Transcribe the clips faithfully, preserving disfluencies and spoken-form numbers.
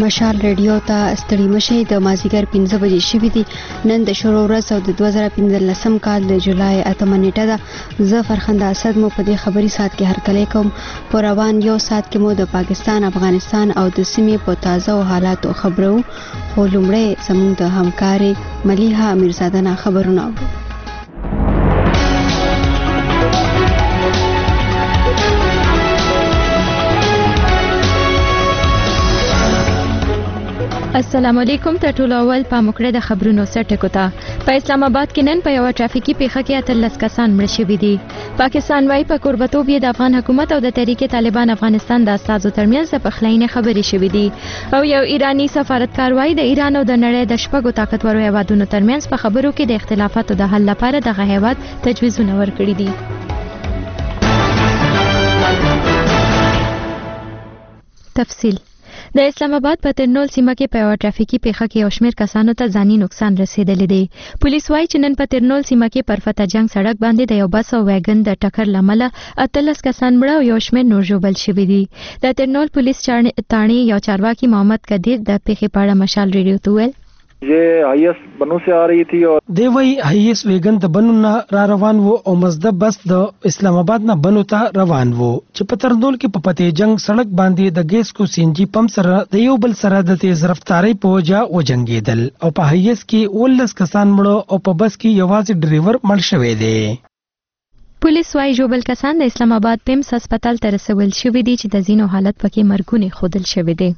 مشال ریډیو ته ستړي مشي د مازیګر پنځه بجې شوې دي. نن د شروع ورځ او د دوه زره پنځلسم کال د جولای اتمه نیټه ده. زه فرخنده اسد مو په دې خبري ساعت کې هرکلی کوم. په روان یو ساعت کې مو د پاکستان، افغانستان او د سیمې په تازه او حالاتو خبرو، خو لومړی زموږ د همکارې ملیحه میرزاده نه خبرونه اورو. السلام علیکم. ته ټول اول په مکړه د خبرونو سرټکو ته. په اسلام آباد کې نن په یو ټرافیکي پیښه کې اتلس کسان مړ شوي دي. پاکستان وايي په قربتوب یې د افغان حکومت او د تحریک طالبان افغانستان د استازو ترمنځ د پخلاینې خبرې شوې دي. او یو ایرانی سفارتکار وايي د ایران او د نړۍ د شپږو طاقتورو هیوادونو ترمنځ په خبرو کې د اختلافاتو د حل لپاره دغه هیواد تجویزونه ورکړي دي. تفصیل. د اسلام آباد په ترنول سیمه کې په یو ټرافیکي پیښه کې یو شمېر کسانو ته ځاني نقصان رسیدلی دی. پولیس وايي چې نن په ترنول سیمه کې پر فتح جنگ سړک باندې د یو بس او ویګن د ټکر له امله اتلس کسان مړه او یو شمېر نور ژوبل شوي دي. د ترنول پولیس تاڼې یو چارواکي محمد قدیر د پیښې په اړه مشال ریډیو ته وویل ये हाईएस बनों से आ रही थी और دیوی حیس ویګن د بنو نه را روان وو او مزده بس د اسلام آباد نه بنو ته روان وو چې په ترنول کې په پته جنگ سړک باندې د ګیس کو سینجی پمپ سره د یو بل سره د تیز رفتارۍ په وجه وجنګیدل او په حیس کې ولس کسان مړه او په بس کې یوازې ډرایور مړ شوی دی. پولیس وايي ژوبل کسان د اسلام آباد پیمس هسپتال ته رسول شوي دي چې د ځینو حالت پکې مرګونی ښودل شوی دی.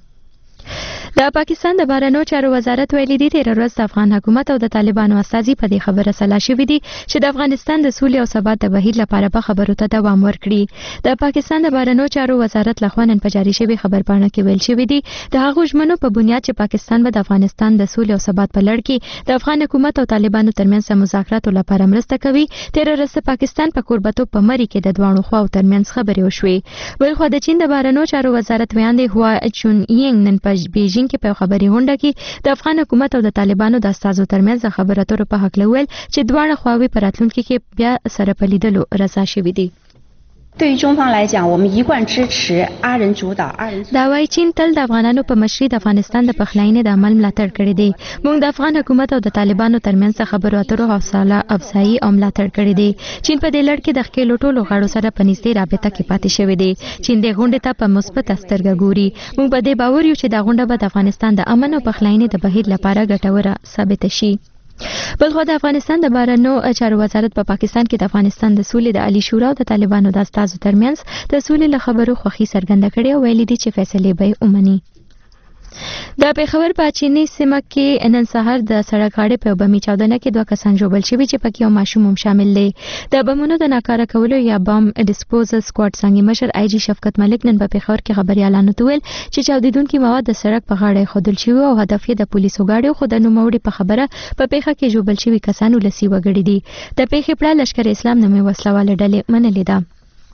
د پاکستان د بهرنیو چارو وزارت ویلي دی تېره ورځ د افغان حکومت او د طالبانو استازي په دې خبره سلا شوي دي چې د افغانستان د سولې او ثبات د بهیر لپاره په خبرو ته دوام ورکړي. د پاکستان د بهرنیو چارو وزارت لخوا نن په جاري شوې خبرپاڼه کې ویل شوي دي د هغو ژمنو په بنیاد چې پاکستان به د افغانستان د سولې او ثبات په لړ کې د افغان حکومت او طالبانو ترمنځ مذاکراتو لپاره مرسته کوي. تېره ورځ د پاکستان په کوربتوب په مری کې د دواړو خواو ترمنځ خبرې وشوې. بلخوا د چین د بهرنیو چارو وزارت ویاندې هوا چونیینګ نن په بیجینګ کې په خبري غونډه کې د افغان حکومت او د طالبانو د استازو ترمنځ د خبرو اترو په حق لول چې دواړه خواوې په راتلونکي کې بیا سره په لیدلو رضا شوي دي. 对于中方来讲，我们一贯支持阿人主导、二人。 دا وايي چین تل د افغانانو په مشرۍ د افغانستان د پخلاینې د عمل ملاتړ کړی دی. موږ د افغان حکومت او د طالبانو ترمنځ خبرو اترو حوصله افزایي او ملاتړ کړی دی. چین په دې لړ کې د ښکېلو ټولو غاړو سره په نږدې رابطه کې پاتې شوی دی. چین د غونډې ته په مثبت سترګه ګوري. موږ په دې باور یو چې دا غونډه به د افغانستان د امن او پخلاینې د بهیر لپاره ګټوره ثابت شي. بلخو د افغانستان د بهرنیو چارو وزارت په پا پاکستان کې د افغانستان د سولې د عالی شورا او د طالبانو د استازو ترمنځ د سولې له خبرو خوښي څرګنده کړې او ویلي دي چې فیصلې به یې ومني. د پېښور په چینی سیمه کې نن سهار د سړک غاړې په بمي چاودنه کې دوه کسان ژوبل شوي چې پکې یو ماشوم هم شامل دی. د بمونو د ناکاره کولو یا بم ډسپوزل سکواډ څنګه مشر آی جی شفقت ملک نن په پېښور کې خبريالانو ته ویل چې چاودیدونکي مواد د سړک په غاړه خودل شوی او هدف یې د پولیسو گاډي خو د نوموړي په خبره په پیښه کې ژوبل شوي کسانو لسی وګړي دي. د پیښې پړه لشکر اسلام نومي وسلواله ډلې منلې ده.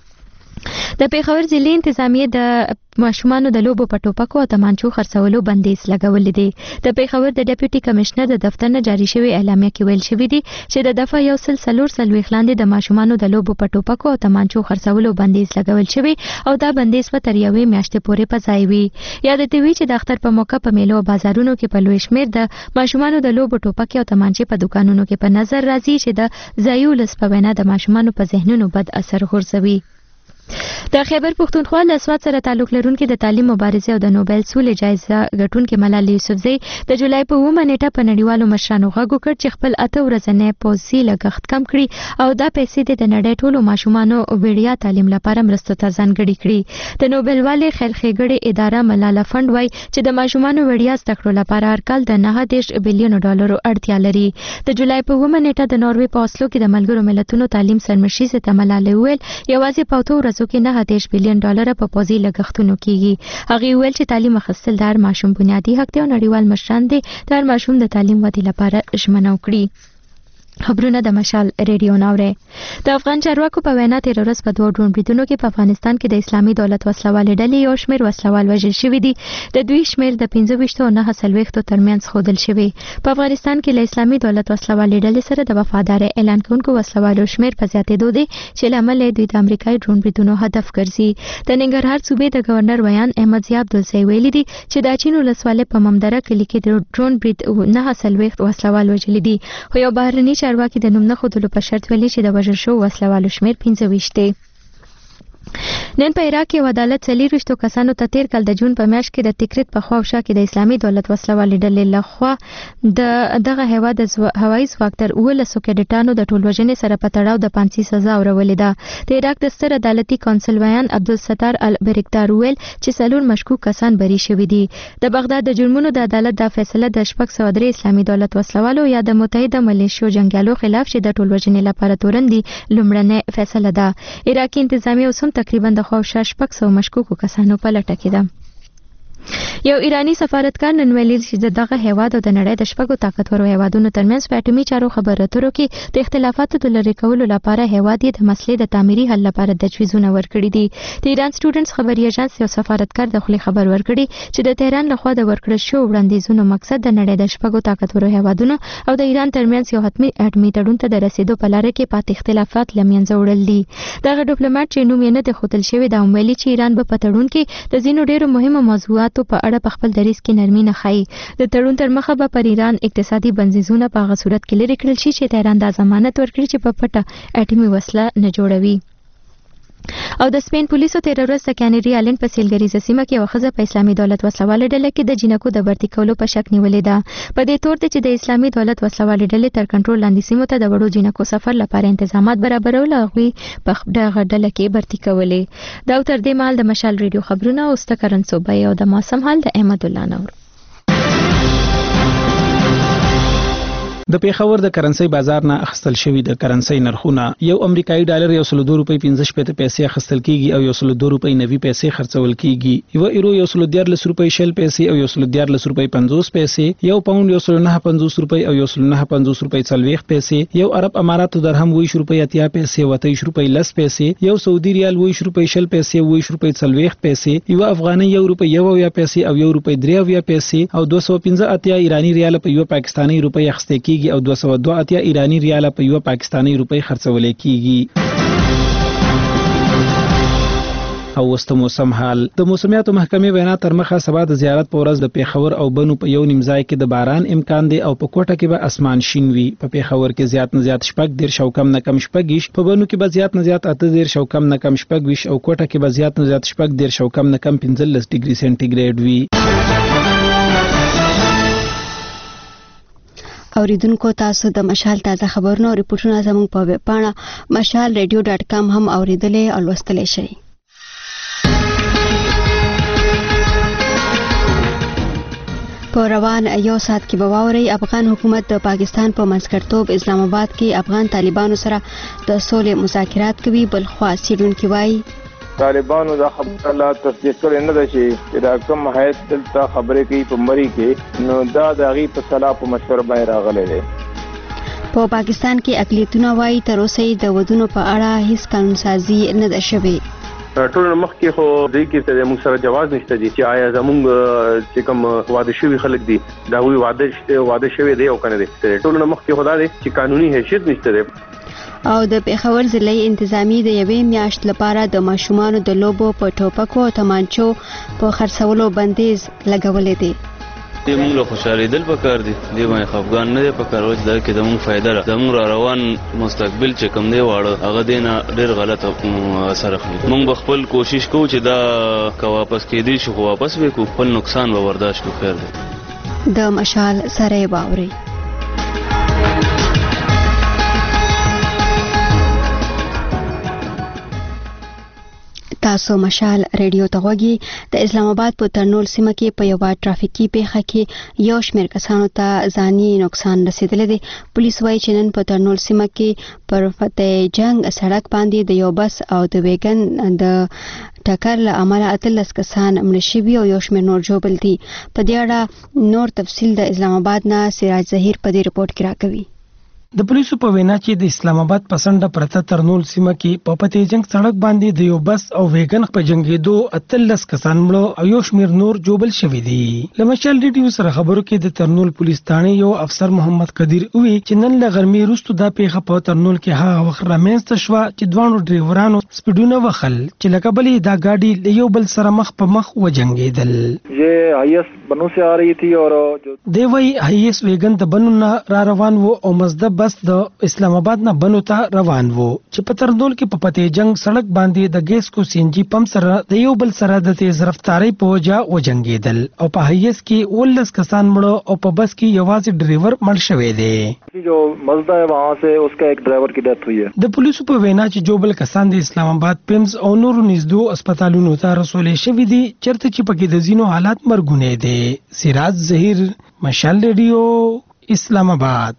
د پېښور ضلع انتظامیه د ماشومانو د لوبو په ټوپکو او تمانچو خرڅولو بندیز لګولې دی. د پېښور د ډیپټي کمشنر د دفتر نه جاري شوی اعلامیه کې ویل شوی دی چې د دفعه یو سل څلور څلوېښت لاندې د ماشومانو د لوبو په ټوپکو او تمانچو خرڅولو بندیز لګول شوی او دا بندیز په تر یوې میاشتې پورې په ځای وي. یاد دې وي چې د اختر په موقع په میلو او بازارونو کې په لوی شمېر د ماشومانو د لوبو ټوپکې او تمانچې په دکانونو کې په نظر راځي چې د ځایي ولس په وینا د ماشومانو په ذهنونو بد اثر غورځوي. د خیبر پښتونخوا له سواد سره تعلق لرونکي د تعلیم مبارزې او د نوبل سولې جایزه ګټونکي ملالۍ یوسفزۍ د جولای په اوومه نیټه په نړیوالو مشرانو غږ وکړ چې خپل اته ورځنی پوځي لګښت کم کړي او دا پیسې د نړۍ ټولو ماشومانو وړیا تعلیم لپاره مرستو ته ځانګړي کړي. د نوبل والي خیر ښېګړې اداره ملاله فند وایي چې د ماشومانو وړیا زده کړو لپاره هر کال د نهه دېرش بلیونو ډالرو اړتیا لري. د جولای په اوومه نیټه د ناروې په اسلو کې د ملګرو ملتونو تعلیم سرمشریزې ته ملالۍ وویل یوازې په اتو ورځو کې نه دېرش بلیون ډالر په پوځي لګښتونو کېږي. هغې وویل چې تعلیم اخیستل د هر ماشوم بنیادي حق دی او نړیوال مشران دې د هر ماشوم د تعلیم ودې لپاره ژمنه وکړي. خبرونه د مشال ریډیو ناوره. د افغان چارواکو په وینا تیر ورځ په دوه ډرون بریدونو کې په افغانستان کې د اسلامي دولت وسلوال ډلې یو شمېر وسلوال وژل شوي دي. د دوی شمېر د پنځه ویشت او نه څلوېښتو ترمنځ ښودل شوی. په افغانستان کې له اسلامي دولت وسلوال ډلې سره د وفادارۍ اعلان کوونکو وسلوالو شمېر په زیاتېدو دی چې لامل دوی د امریکایي ډرون بریدونو هدف ګرځي. د ننګرهار صوبې د گورنر ویان احمد ضیاء عبدالسي ویلي دي چې د اچین ولسوالۍ په ممدره کلي کې د ډرون برید نه څلوېښت وسلوال وژلي دي. خو یو بهرني چارواکي د نوم نه خودلو په شرط ویلي چې د وژل شوو وسلوالو شمېر پنځه ویشت دی. نن په عراق کې عدالت څلور ویشتو کسانو ته تیر کال د جون په میاشت کې د تکریت په خوا او شا کې د اسلامي دولت وسلوال ډلې لخوا د دغه هیواد د هوایي ځواک تر اوولسو کډټانو د ټولوژنې سره په تړاو د پانسي سزا اورولې ده. د عراق د ستر عدالتي کونسل ویان عبدالستار البرکتار ویل چې څلور مشکوک کسان بری شوي دي. د بغداد د جرمونو د عدالت د فیصله د شپږ سوه درې اسلامي دولت وسلوالو یا د متحده ملیشو جنګیالو خلاف چې د ټولوژنې لپاره تورن دي لومړنۍ فیصله ده. عراقي انتظامیه اوس هم تقریبا د خو شش شپږ سوه مشکوکو کسانو په لټه کې ده. یو ایرانی سفارتکار نن ویلي چې دغه هیواد او د نړۍ د شپږو طاقتورو هیوادونو ترمنځ په اټومي چارو خبرو اترو کې د اختلافاتو د لرې کولو لپاره هیواد یې د مسلې د تعمیري حل لپاره تجویزونه ورکړي دي. د ایران سټوډنټس خبري ایجنس یو سفارتکار د خولي خبر ورکړي چې د تهران لخوا د ورکړل شوو وړاندیزونو مقصد د نړۍ د شپږو طاقتورو هیوادونو او د ایران ترمنځ یو حتمي اټومي تړون ته د رسیدو په لاره کې پاتې اختلافات له منځه وړل دي. دغه ډیپلوماټ چې نوم یې نه دی ښودل شوی دا ویلي چې ایران به په تړون کې د ځینو ډیرو مهمو موضوعاتو په اړه په خپل دریځ کې نرمي نه ښایي. د تړون تر مخه به پر ایران اقتصادي بندیزونه په هغه صورت کې لرې کړل شي چې تهران دا ضمانت ورکړي چې په پټه اټومي وسله نه جوړوي. او د سپین پولیسو تیر ورځ د کینری آیلند په سیلګریزه سیمه کې یو ښځه په اسلامي دولت وسلوال ډله کې د جنکو د برتي کولو په شک نیولې ده. په دې تور چې د اسلامي دولت وسلوال ډلې تر کنټرول لاندې سیمو ته د وړو جنکو سفر لپاره تنظیمات برابرول او غوي په دغه ډله کې برتي کولې. دا تر دې مال د مشال ریډیو خبرونه او ستکرن صوبې او د موسم حال د احمد الله نور. د پیښور د کرنسي بازار نه اخستل شوی د کرنسي نرخونه یو امریکایي ډالر یو سل دو روپۍ پنځه شپږ پیسې اخستل کیږي او یو سل دو روپۍ نوي پیسې خرڅول کیږي. یو ایرو یو سل دیارلس روپۍ شل پیسې او یو سل دیارلس روپۍ پنځوس پیسې، یو پاوند یو سل نه پنځوس روپۍ او یو سل نه پنځوس روپۍ څلوېښت پیسې، یو عرب اماراتو درهم ویش روپۍ اتیا پیسې و اتیا روپۍ لس پیسې، یو سعودي ریال ویش روپۍ شل پیسې ویش روپۍ څلوېښت پیسې، یو افغاني یو روپۍ یو یا پیسې او یو روپۍ درې یا پیسې او دوه سوه پنځه اتیا ایرانی ریال په یو پاکستاني روپۍ اخیستل کیږي او دوه سوه دوه اتیا ایرانی ریال په یو پاکستاني روپۍ خرڅول کیږي. او وست موسم حال د موسمیاتو محکمې وینا تر مخه سبا د زیارت په ورځ د پیښور او بنو په یو نیم ځای کې د باران امکان دی او په کوټه کې به اسمان شین وي. په پیښور کې زیات نه زیات شپږ دیر شو کم نه کم شپږ، په بنو کې به زیات نه زیات اته دیر شو کم نه کم شپږ وي او کوټه کې به زیات نه زیات شپږ دیر شو کم نه کم پنځلس ډیګري سنټیګریډ وي. اوریدونکو تاسو د مشال تازه خبرونه او ریپورتونه زموږ په ویب پاڼه مشال ریډیو ډاټ کام هم اوریدلای او لوستلای شئ. په روان یو ساعت کې به واورئ افغان حکومت د پاکستان په منځګړیتوب اسلام آباد کې افغان طالبانو سره د سولې مذاکرات کوي. بلخوا سیډونکي وایي طالبانو دا خبره لا تصدیق کړي نه ده چې دا کوم حیث دلته خبرې کوي په مری کې نو دا د هغې په صلاح په مشوره باندې راغلی دی. په پاکستان کې اقلیتونه وایي تر اوسه د ودونو په اړه هیڅ قانونسازي نه ده شوې. ټول مخکې خو دې کې موږ سره جواز نشته دي چې آیا زموږ چې کوم واده شوي خلک دي دا وی واده واده شوي دی او کنه دي. ټول مخکې خدا دي چې قانوني حیثیت نشته دی. او د پیښور ضلعي انتظامی د یوې میاشت لپاره د ماشومانو د لوبو په ټوپکو او تمانچو په خرڅولو بندیز لګولې دی. دې موږ له خوشحالېدل پکار دي، دې باندې خفګان نه دی پکار چې دا کې زموږ فایده ده. زموږ را روان مستقبل چې کوم دی واړه هغه دې نه ډېر غلط اثر اخلي. موږ به خپل کوشش کوو چې دا که واپس کېدی شي خو واپس وکړو، خپل نقصان به برداشت کړو. خیر دی. د مشال سره واورئ. تاسو مشال ریډیو ته غوږی. د اسلام آباد په ترنول سیمه کې په یوه ټرافیکي پیښه کې یو شمېر کسانو ته ځاني نقصان رسیدلی دی. پولیس وایي چې نن په ترنول سیمه کې پر فتح جنگ سړک باندې د یو بس او د ویګن د ټکر له امله اتلس کسان مړه شوي او یو شمېر نور ژوبل دي. په دې اړه نور تفصیل د اسلام آباد نه سراج ظهیر په دې رپورټ کې راکوي. د پولیسو په وینا چې د اسلام آباد پسنده پرته ترنول سیمه کې په پته جنگ سړک باندې د یو بس او ویګن په جنگېدو اتلس کسان مړه او یو شمیر نور جوبل شوی دي. لمشال ریډیو سره خبرو کې د ترنول پولیس ثانه یو افسر محمد قدیر وی چې نن له غرمې وروسته دا پیښه په ترنول کې هغه وخت رامنځته شوه چې دوانو ډرایورانو سپیډونه وخل چې لکه بلې دا ګاډي له یو بل سره مخ په مخ وجنګېدل. یہ هیس بنو سے آ رہی تھی اور دی وی هیس ویګن د بنو نه را روان وو او مزدب بس د اسلام آباد نه بنو ته روان وو چې په ترنول کې په پته جنگ سړک باندې د ګیس کو سینجی پمپ سره د یو بل سره د تیز رفتاری په وجه وجنګېدل او په هیس کې ولس کسان مړه او په بس کې یوازې ډرایور مړ شوی دی. جو مزدا ہے وہاں سے اس کا ایک ڈرائیور کی ڈیتھ ہوئی ہے. د پولیسو په وینا چې جو بل کسان د اسلام آباد پیمز او نورو نږدې هسپتالونو ته رسولې شوی دي چرته چې پکې د زینو حالات مرګونه دي. سراج ظهیر، مشال ریډیو، اسلام آباد.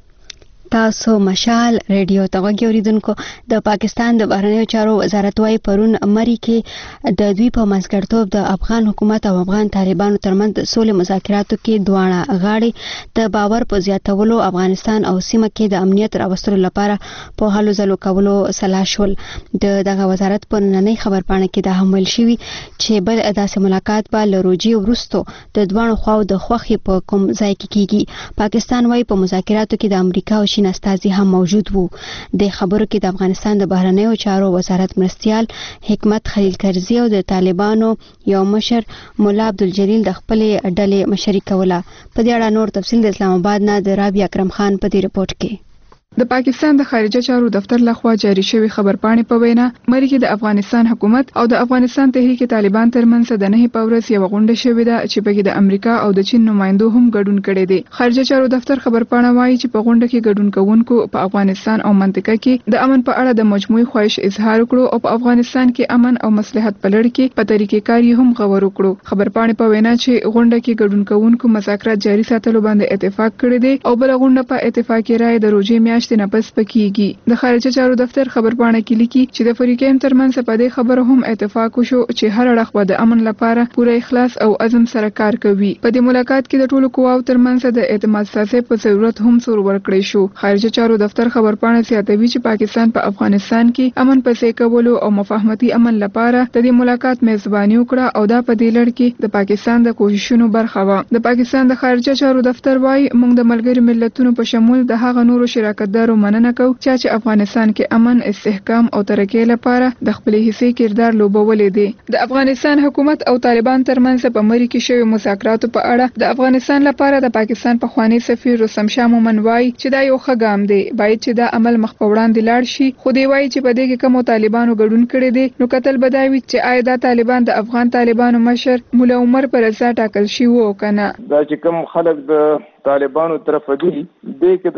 تاسو مشال ریډیو ته غوږی اوریدونکو. د پاکستان د بهرنیو چارو وزارت وايي پرون مری کې د دوی په منځګړیتوب د افغان حکومت او افغان طالبانو ترمنځ د سولې مذاکراتو کې دواړه غاړې د باور په زیاتولو افغانستان او سیمه کې د امنیت راوستلو لپاره په هلو ځلو کولو سلا شول. د دغه وزارت په نننۍ خبرپاڼه کې دا هم ویل شوي چې بل داسې ملاقات به له روجي وروسته د دواړو خواو د خوښې په کوم ځای کې کیږي. پاکستان وايي په مذاکراتو کې د امریکا او استازي هم موجود وو. د خبرو کې د افغانستان د بهرنیو چارو وزارت مرستيال حکمت خلیل کرزي او د طالبانو یو مشر مولا عبدالجلیل د خپلې ډلې مشري کوله. په دې اړه نور تفصیل د اسلام آباد نه د رابعه اکرم خان په دې رپورت کې. د پاکستان د خارجه چارو دفتر لخوا جاری شوی خبرپاڼې په وینا مری کې د افغانستان حکومت او د افغانستان تحریک طالبان ترمنځ د نه په ورځ یو غونډه شوې ده چې په کې د امریکا او د چین نمائندو هم ګډون کړي دي. خارجه چارو دفتر خبرپاڼه وایي چې په غونډه کې ګډون کوونکو په افغانستان او منطقه کې د امن په اړه د مجموعي خواهش اظهار وکړو او په افغانستان کې امن او مصلحت په لړ کې په طریقې کاری هم غوړ وکړو. خبرپاڼه په وینا چې غونډه کې ګډون کوونکو مذاکرات جاری ساتلو باندې اتفاق کړی دی او بل غونډه په اتفاقي رائے د روزي میاشتې نه پس پکې د خارجه چارو دفتر خبرپاڼه کې لیکي چې د فریقین ترمنځ په دې خبره هم اتفاق وشو چې هر اړخ به د امن لپاره پوره اخلاص او عزم سره کار کوي. په دې ملاقات کې د ټولو قواو ترمنځ د اعتماد سازي په ضرورت هم سور ورکړی شو. خارجه چارو دفتر خبرپاڼه زیاتوي چې پاکستان په افغانستان کې امن پسې کولو او مفاهمتي امن لپاره د دې ملاقات میزباني وکړه او دا په دې لړ کې د پاکستان د کوششونو برخه و. د پاکستان د خارجه چارو دفتر وايي موږ د ملګري ملتونو په شمول د هغه نورو شراکتدارو مننه کوو چې افغانستان کې امن، استحکام او ترقۍ لپاره د خپل حصې کردار لوبولې دي. د افغانستان حکومت او طالبان ترمنځ په مری کې شوی مذاکراتو په اړه د افغانستان لپاره د پاکستان پخوانی سفیر رستم شاه مومن وايي چې دا یو ښه ګام دی، باید چې دا عمل مخ په وړاندې لاړ شي. خو دی وايي چې په دې کې کوم طالبانو ګډون کړي دي نو کتل بداوي چې آیا دا طالبان د افغان طالبانو مشر مولا عمر پر رضا ټاکل شي وو کنه. دا چې کوم خلک د طالبانو طرف دي دې کې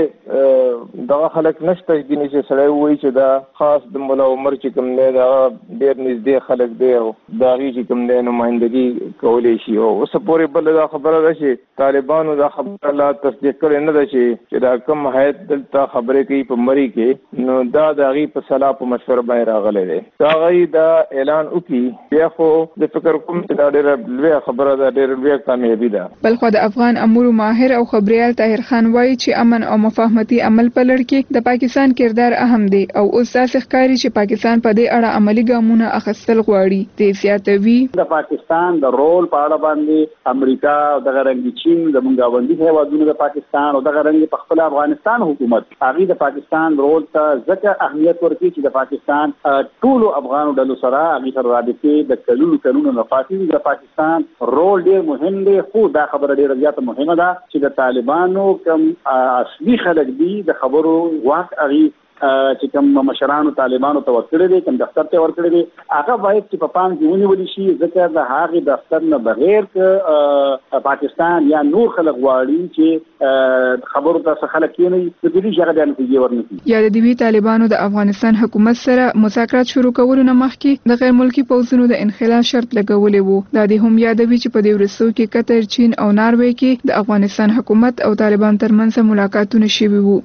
تاسو دغه خلک نشته چې چې سړی وایي چې دا خاص د مولا عمر چې کوم دی دا ډېر نږدې خلک دی او دا غي چې کوم دی نمائندګي کولی شي. او اوس پورې بل دا خبره ده چې طالبانو دا خبره لا تصدیق کړي نه ده چې دا کوم هیئت دلته خبرې کوي په مری کې نو دا د غي په صلاح په مشوره باندې راغلی دی. دا غي دا اعلان وکړي بیا خو د فکر کوم چې دا ډېره لویه خبره ده، ډېره لویه کامیابي ده. بل خو د افغان امور ماهر او خبريال طاهر خان وایي چې امن او مفاهمتي عمل په لړ کې د پاکستان کردار اهم دی او اوس داسې ښکاري چې پاکستان په دې اړه عملی ګامونه اخیستل غواړي. د زیاتوي د پاکستان د رول په اړه باندې امریکا او د غرنګ چین زموږ غوندي هیوادونو د پاکستان او د غرنګ په خپل افغانستان حکومت هغه د پاکستان رول ته ځکه اهمیت ورکړي چې د پاکستان ټولو افغانو ډلو سره هغه سره رابطې د کلونو کلونو نه فاتي د پاکستان رول ډېر مهم دی. خو دا خبره ډېره زیاته مهمه ده چې د طالبانو کوم اصلي خلک دي د خبرو واک اغي چې کوم مشرانو طالبانو ته ورکړي دي کوم دفتر ته ورکړي دي هغه باید چې په پام کې ونیول شي ځکه د هغه دفتر نه بغیر ک پاکستان یا نور خلک واړي چې خبرو ته خلک کېني د دې ځای د نتیجې ورنکي. یا د دوی طالبانو د افغانستان حکومت سره مذاکرات شروع کولو نه مخکې د غیر ملکی پوځونو د انخلا شرط لګولې وو. دا د هم یادوي چې په دې ورسو کې قطر، چین او ناروې کې د افغانستان حکومت او طالبان ترمنځ ملاقاتونه شوي وو.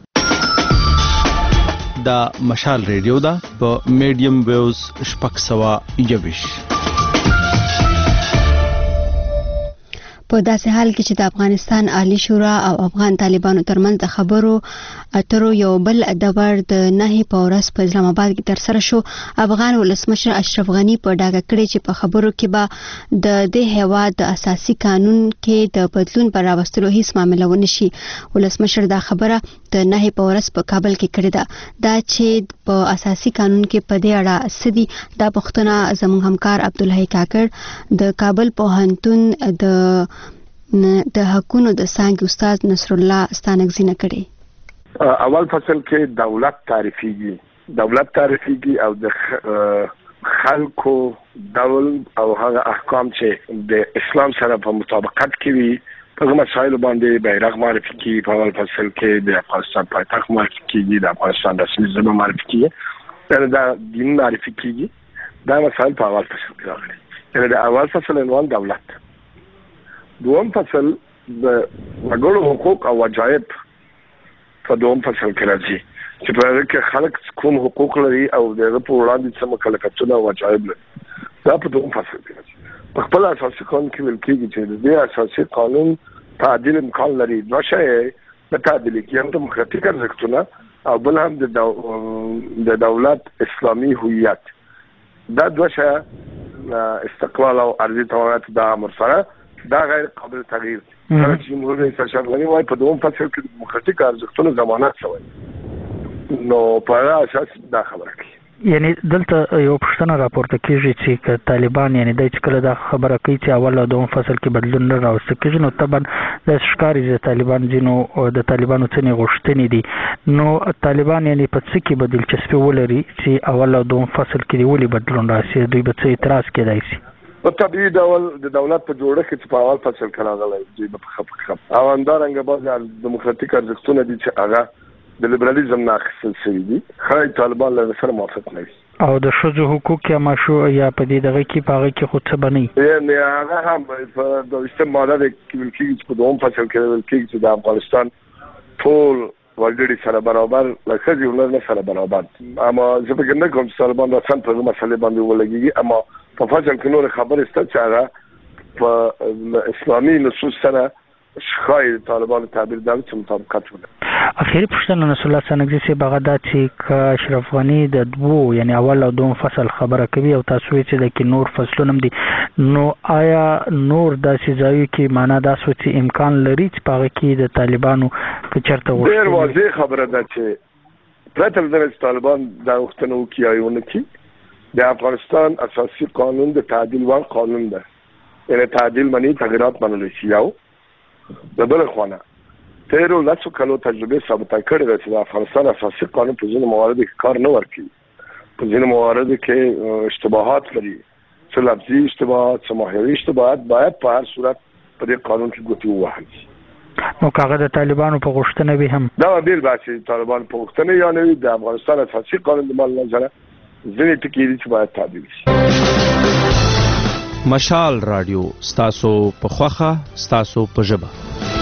دا مشال ریډیو دا په میډیم ویوز شپږ سوه یوویشت. په داسې حال کې چې د افغانستان عالی شورا او افغان طالبانو ترمنځ د خبرو اترو یو بل دبر د نهي په ورځ په اسلام آباد کې تر سره شو. افغان ولسمشر اشرف غنی په ډاګه کړی چې په خبرو کې به د دې هیواد د اساسي قانون کې د بدلون پر راوستلو هیڅ معاملې ونه شي. ولسمشر دا خبره د نهي په ورځ په کابل کې کړې ده. دا چې په اساسي قانون کې په دې اړه سدي دا پښتنه زموږ همکار عبدالحی کاکړ د کابل پوهنتون د د حقوقو د څانګې استاد نصر الله ستانکزینه کړي. اول فصل کې دولت تعریفيږي دولت تعریفيږي او د خلکو ډول او هغه احکام چې د اسلام سره په مطابقت کې وي په مسایلو باندې بیرغ معرفي کیږي. په اول فصل کې د افغانستان پایتخت معرفي کیږي، د افغانستان رسمي ژبه معرفي کیږي، یعنی دا دین معرفي کیږي. دا مسایل په اول فصل کې راغلي. یعنی د اول فصل عنوان دولت. دوم فصل د وګړو حقوق او واجب په دوم فصل کې راځي چې په هغه کې خلک کوم حقوق لري او دغه په وړاندې څه مکلفیتونه او واجب لري. دا په دوم فصل کې راځي. په خپل اساسي قانون کې ویل کېږي چې د اساسي قانون تعدیل امکان لري. دوه شی د تعدیل کې هم دموکراتیک ارزښتونه او بل هم د د دولت اسلامي هویت. دا دوه شی استقلال او ارضي توانایت د امر سره دا غیر قابل تغییر دی. چې جمهور رئیس اشرف غنی وايي په دوم فصل کې د دموکراتیک ارزښتونو ضمانت شوی. نو په هغه اساس دا خبره کوي. یعنی دلته یو پښتنه راپورته کیږي چې طالبان یعنی د چې کله دا خبره کوي چې اول او دوم فصل کې بدلون نه راوستل کیږي، نو طبعا د ښکاری چې طالبان جنو د طالبانو څخه غوښتنې دي. نو طالبان یعنی په څه کې بدل چسپي ولري چې اول او دوم فصل کې ولې بدلون راشي؟ دوی به څه اعتراض کېدای شي؟ په طبيعي ډول د دولت په جوړښت کې په اول فصل کې راغلی دی په خپ خپ او اندارنګ بعض دموکراتیک ارزښتونه دي چې هغه د لیبرالیزم نه اخیستل شوي دي. خای طالبان له سره موافق نه دي او د ښځو حقوق یا مشروع یا په دې دغه کې په هغه کې خو څه بنئ. یعنی هغه هم په د استعمال د کېبل کې په دوم فصل کې ویل کېږي چې د افغانستان ټول وګړي سره برابر لکه چې ولر سره برابر. اما زه په کې نه کوم چې طالبان د سم په مسله باندې ولګي. اما په فصل کې نور خبر است چې هغه په اسلامي نصوص سره شخای طالبان تعبیر د څه مطابقت ونه. اخیری پښتنه نصر الله څنګه چې بغدا چې اشرف غنی د دوو یعنی اول او دوم فصل خبره کوي او تاسو چې د کې نور فصلونه دي، نو آیا نور داسې ځایو کې معنا دا سوچ امکان لري چې په هغه کې د طالبانو که چرته وي؟ ډېر واضح خبره ده چې پرته له دې طالبان دا وختونه کوي او نه کوي. د افغانستان اساسي قانون د تعدیل وان قانون ده. یعنی تعدیل معنی تغیرات منل شي. یو د بل خوانه تیرو لاسو کلو تجربه ثابته کړې ده چې د افغانستان اساسي قانون په ځینو مواردو کې کار نه ورکوي. په ځینو مواردو کې اشتباهات لري، څه لفظي اشتباهات، څه ماهیوي اشتباهات باید په هر صورت په دې قانون کې ګوتې ووهل شي. نو کاغه د طالبانو په غوښتنه به هم دا بیل باسي طالبان په غوښتنه یا نه د افغانستان اساسي قانون د مال نظر ځینې ټکي دي چې باید تعدیل شي. مشال رادیو ستاسو په خوخه ستاسو په ژبه.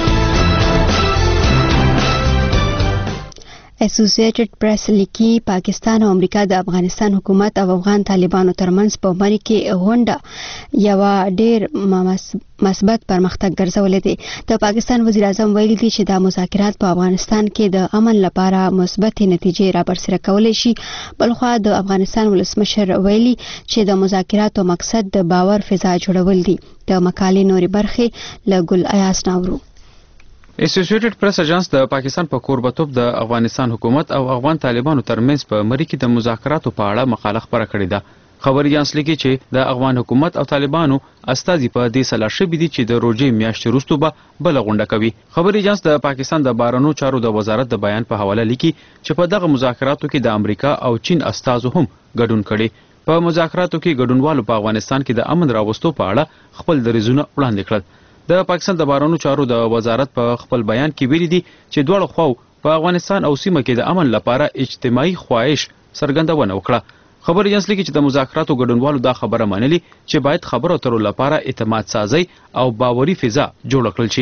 اسوسییټډ پریس لیکي پاکستان او امریکا د افغانستان حکومت او افغان طالبانو ترمنځ په مری کې غونډه یو ډېر مثبت پرمختګ ګرځولې دي. د پاکستان وزیر اعظم ویلي دي چې دا مذاکرات په افغانستان کې د امن لپاره مثبت نتیجې را برسره کولای شي. بلخو د افغانستان ولسمشر ویلي چې د مذاکراتو مقصد د باور فضا جوړول دي. د مقالې نوري برخې له ګل ایاس ناورو. اسوسییټډ پریس اژانس د پاکستان په کوربتوب د افغانستان حکومت او افغان طالبانو ترمنځ په مری کې د مذاکراتو په اړه مقاله خبره کړې ده. خبري اژانس لیکي چې د افغان حکومت او طالبانو استازي په دې سلا شوي دي چې د روزي میاشتې وروسته به بل غونډه کوي. خبري اژانس د پاکستان د بهرنیو چارو د وزارت د بیان په حواله لیکي چې په دغه مذاکراتو کې د امریکا او چین استازو هم ګډون کړي. په مذاکراتو کې ګډونوالو په افغانستان کې د امن راوستو په اړه خپل دریځونه وړاندې کړل. د پاکستان د بهرنیو چارو د وزارت په خپل بیان کې ویلي دي چې دواړو خواو په افغانستان او سیمه کې د امن لپاره اجتماعي خواهش څرګندونه وکړه. خبر اژانس لیکي چې د مذاکراتو ګډونوالو دا خبره منلي چې باید خبرو اترو لپاره اعتماد سازي او باوري فضا جوړ کړل شي.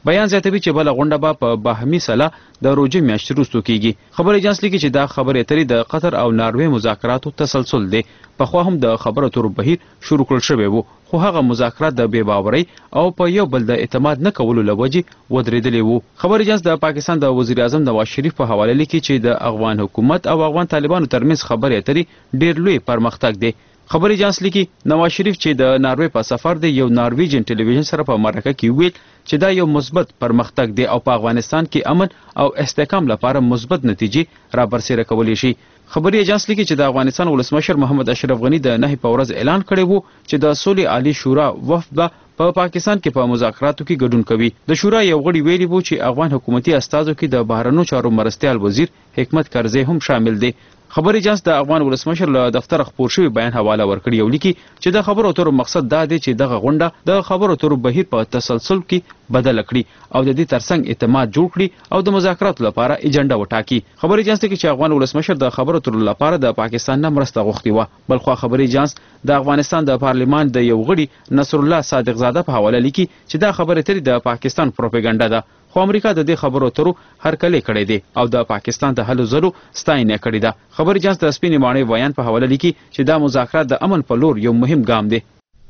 بیان زیاتوي چې بل غونډه به په باهمي سلا د روزي میاشتې وروسته کیږي. خبري اجانس لیکي چې دا خبرې اترې د قطر او ناروې مذاکراتو تسلسل دی. په خو هم د خبرو اترو بهیر شروع کړل شوی وو، خو هغه مذاکرات د بې باورۍ او په یو بل د اعتماد نه کولو لوجې ودرېدلې وو. خبري اجانس د پاکستان د وزیر اعظم نواز شریف په حواله لیکي چې د افغان حکومت او افغان طالبانو ترمنځ خبرې اترې ډېر لوی پرمختګ دی. خبري اجانس لیکي نواز شریف چې د ناروې په سفر دی یو نارویجن ټلویزیون سره په مرکه کې ویل چې دا یو مثبت پرمختګ دی او په افغانستان کې امن او استحکام لپاره مثبت نتیجې را برسېره کولی شي. خبري اجانس لیکي چې د افغانستان ولسمشر محمد اشرف غنی د نهي په ورځ اعلان کړی وو چې د سولې عالی شورا وفد به په پا پاکستان کې په مذاکراتو کې ګډون کوي. د شورا یو غړي ویلي وو چې افغان حکومتي استازو کې د بهرنیو چارو مرستیال وزیر حکمت کرزی هم شامل دی. خبري اجانس د افغان ولسمشر له دفتر خبر شوی بیان حواله ورکړی او لیکي چې د خبرو اترو مقصد دا دی چې دغه غونډه د خبرو اترو بهیر په تسلسل کې بدل کړي او د دې ترڅنګ اعتماد جوړ کړي او د مذاکراتو لپاره ایجنډا وټاکي. خبري اجانس لیکي چې افغان ولسمشر د خبرو اترو لپاره د پاکستان نه مرسته غوښتي و. بلخو خبري اجانس د افغانستان د پارلیمان د یو غړي نصر الله صادق زاده په حواله لیکي چې دا خبره ترې د پاکستان پروپاګاندا ده، خو امریکا د دې خبرو اترو هرکلی کړی دی او د پاکستان د هلو ځلو ستاینه کړې ده. خبري اجانس د سپینې ماڼۍ بیان په حواله لیکي چې دا مذاکرات د امن په لور یو مهم ګام دی.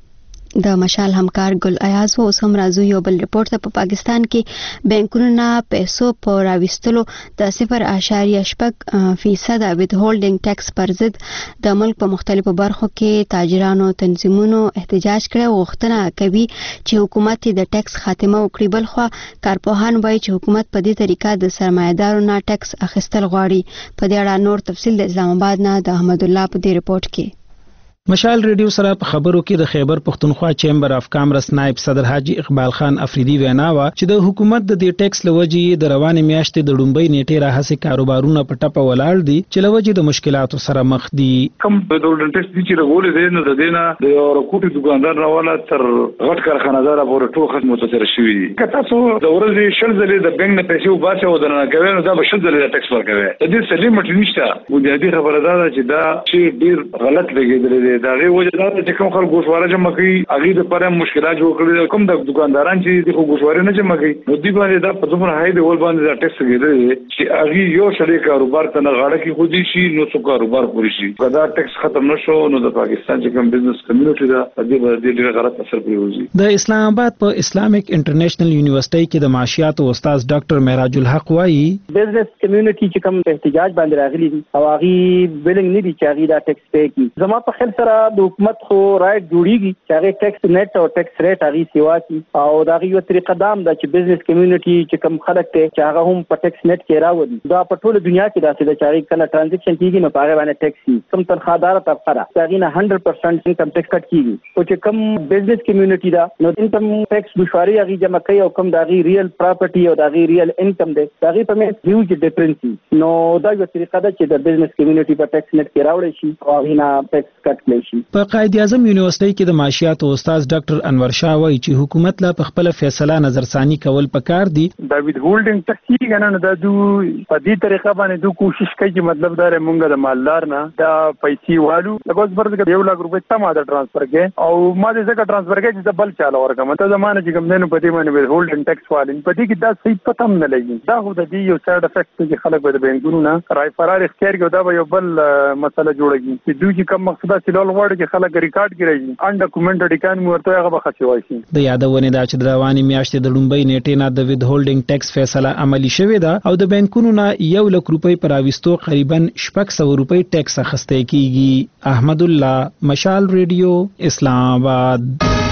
د مشال همکار ګل ایاز و اوس هم راځو یو بل رپورټ ته. په پاکستان کې بانکونو نه پیسو په راوستلو د صفر اعشاریه شپږ فیصد وید هولډینګ ټیکس پر ضد د ملک په مختلفو برخو کې تاجرانو تنظیمونو احتجاج کړی او غوښتنه کوي چې حکومت د ټیکس خاتمه وکړي. بلخو کارپوهان وایي چې حکومت په دې طریقه د سرمایدارو نه ټیکس اخیستل غواړي. په دې اړه نور تفصیل د اسلام آباد نه د احمد الله په دې رپورټ کې. مشال ریډیو سره په خبرو کې د خیبر پښتونخوا چیمبر اف کامرس نائب صدر حاجی اقبال خان افریدی وینا وا چې د حکومت د دې ټیکس لوجې د روانې میاشتې د ډومبۍ نیټې راهسي کاروبارونه په ټپه ولاړ دي چې لوجې د مشکلاتو سره مخ دي. کوم د ډول ټیکس چې راغولې دي نو د دینه د اورکوټي دکاندار راواله تر غټ کارخانه‌دار پورې ټول خدمت متاثر شوی دي. که تاسو د ورځې شل ځلې د بانک نه پیسې وباسه او درنه کوي نو دا به شل ځلې د ټیکس ورکوي. د دې سلیم مټ نشته. بنیادی خبره ده چې دا چې ډیر غلط لګیدل دي. دا غي وجه چې کوم خلک ګوشواره جمع کوي هغه د پاره مشکلات جوړ کړي. کوم د دکانداران چې د ګوشواره نه جمع کوي نو دی باندې دا په دومره هاي د ول باندې دا ټیکس کېږي چې هغه یو شری کاروبار ته نه غاړه کې خودي شي نو څو کاروبار پوری شي. دا ټیکس ختم نشو نو د پاکستان چې کوم بزنس کمیونټي دا د دې ډېر غلط اثر پریوزي. د اسلام آباد په اسلامیک انټرنیشنل یونیورسيټي کې د معاشيات او استاد ډاکټر معراج الحق وایي بزنس کمیونټي چې کوم احتجاج باندې راغلي دي او هغه ویلنګ نه دي چې هغه دا ټیکس پې کوي. زما په خیال سره د حکومت خو رائټ جوړیږي چې هغه ټیکس نیټ او ټیکس ریټ هغه سیوا کی او دا یو طریقه دام د چې بزنس کمیونټي چې کوم خلک ته چې هغه هم په ټیکس نیټ کې راوړي. دا په ټوله دنیا کې داسې د چاري کله ټرانزیکشن کیږي نو هغه باندې ټیکس کم تنخوادار طبقه را هغه نه صد درصد انکم ټیکس کټ کیږي. او چې کوم بزنس کمیونټي دا نو انکم ټیکس مشواري هغه جمع کوي او کوم دا غي ریل پراپرټي او دا غي ریل انکم دی دا غي په مې هیوج ډیفرنس نو دا یو طریقه ده چې د بزنس کمیونټي په ټیکس نیټ کې راوړي شي او هغه نه ټیکس کټ کړي شي. په قائد اعظم یونیورسيټي کې د معاشيات او استاد ډاکټر انور شاه وایي چې حکومت لا په خپل فیصله نظرثاني کول پکار دي. دا وید هولډینګ ټیکس کې نه دا دو په دې طریقه باندې دوی کوشش کوي چې مطلب دا مونږ د مالدار نه دا پیسې والو لګوس برځ یو لک روپۍ تمه دا ټرانسفر کې او ما دې څنګه ټرانسفر کې چې بل چاله ورکم ته زمانه چې کوم نه پدې باندې وید هولډینګ ټیکس والین پدې کې دا صحیح پته هم نه لګي. دا خو د دې یو سایډ افیکټ چې خلک به د بانکونو نه رای فرار اختیار کوي دا به یو بل مسله جوړږي چې دوی چې کوم مقصد سیلول وړ چې خلک ریکارډ کړي ان ډاکومنټډ اکانومي ورته هغه به خسي وایي. د یادونه دا چې د رواني میاشتې د لومبۍ نیټې نه د وید هولډینګ ټیکس فیصله عملی شوې ده او د بانکونو نه یو لک روپۍ پر راوستو قریبا شپږ سوه روپۍ ټیکس اخیستل کیږي. احمد الله مشال ریډیو اسلام آباد.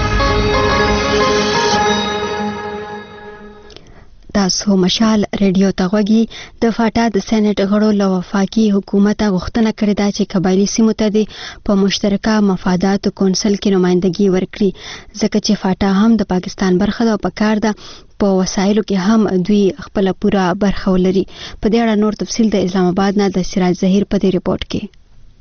تاسو مشال ریډیو ته غوږی. د فاټا د سېنات غړو له وفاقي حکومت غوښتنه کړې ده چې قبایلی سیمو ته د په مشترکه مفاداتو کونسل کې نمائندګي ورکړي ځکه چې فاټا هم د پاکستان برخه ده او پکار ده په وسایلو کې هم دوی خپل پوره برخه ولري. په دې اړه نور تفصیل د اسلام آباد نه د سراج ظهیر په دې رپورت کې.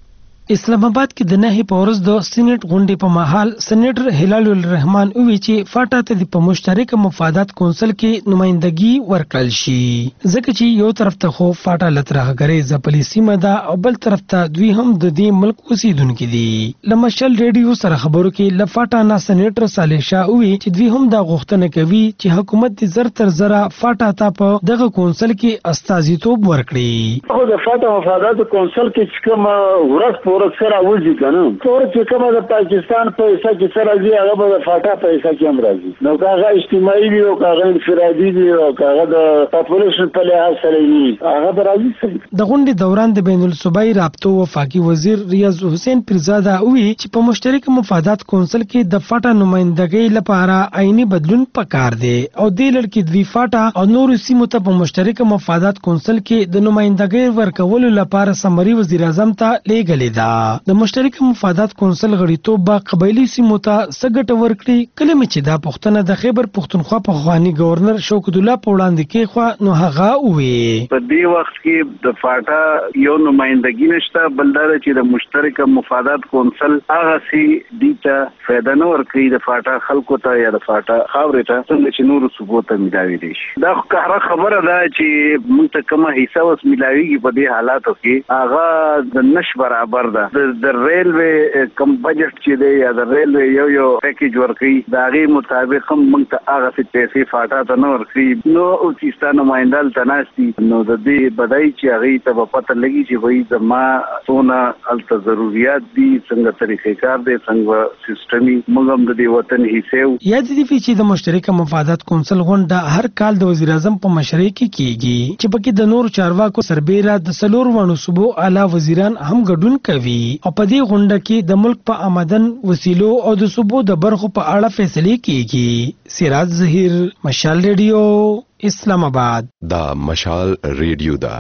اسلام آباد کې د نهي په ورځ د سېنات غونډې په مهال سېنیټر هلال الرحمن وویل چې فاټا ته د په مشترک مفادات کونسل کې نمائندګي ورکړل شي ځکه چې یو طرف ته خو فاټا لترهګرې ځپلې سیمه ده او بل طرف ته دوی هم د دې ملک اوسیدونکي دي. لمشل ریډیو سره خبرو کې لفاټا نه سېنیټر صالح شاه وویل چې دوی هم دا غوښتنه کوي چې حکومت د زر تر زره فاټا ته په دغه کونسل کې استازیتوب ورکړي. خو د فاټا مفادات کونسل کې کوم ورځ ورځ سره وځي کنه څور چې کومه د پاکستان په حصہ کې سره دی هغه به د فاټا په حصہ کې هم راځي. نو هغه اجتماعي وي او هغه انفرادي وي او هغه د پاپولیشن په لحاظ سره وي هغه به راځي. د غونډې دوران د بین الصوبایي رابطو وفاقي وزیر ریاض حسین پیرزاده وی چې په مشترک مفادات کونسل کې د فاټا نمائندګۍ لپاره عیني بدلون پکار دی او د لړ د فاټا او نور سیمو ته په مشترک مفادات کونسل کې د نمائندګۍ ورکولو لپاره سمري وزیر اعظم ته لیږلې ده. د مشترک مفادات کونسل غړیتوب به قبایلی سیمو ته څه ګټه ورکړي کله چې دا پوښتنه د خیبر پښتونخوا په خواني گورنر شوکت الله په وړاندې کې خو نو هغه وې په دې وخت کې د فاټا یو نمائندګي نشته بلدار چې د مشترک مفادات کونسل هغه سي دیته فائدہ نه ورکړي د فاټا خلکو ته یا د فاټا خاورې ته څنګه چې نور صوبو ته ملاوي دي. دا خبره ده چې موږ ته کومه حصہ اوس ملاويږي په دې حالاتو کې هغه د نش برابر ده. د ریلوی کم بجټ چې دی یا د ریلوی یو یو پیکیج ورکړي د هغې مطابق هم موږ ته هغسې پیسې فاټا ته نه ورکړي. نو اوس چې ستا نمایندان ته ناست دي نو د دې بدایي چې هغې ته به پته لګي چې وایي زما څونه هلته ضروریات دي څنګه طریقې کار دی څنګه سیسټمي موږ هم د دې وطن حصې یو. یاد دي چې د مشترک مفادات کونسل غونډه هر کال د وزیر اعظم په مشرۍ کې کیږي چې پکې د نور چارواکو سربیره د څلور وړو صوبو اعلی وزیران هم ګډون کوي او په دې غونډه کې د ملک په آمدن وسیلو او د صوبو د برخو په اړه فیصلې کیږي. سراج ظهیر مشال ریډیو اسلام آباد. دا مشال ریډیو دا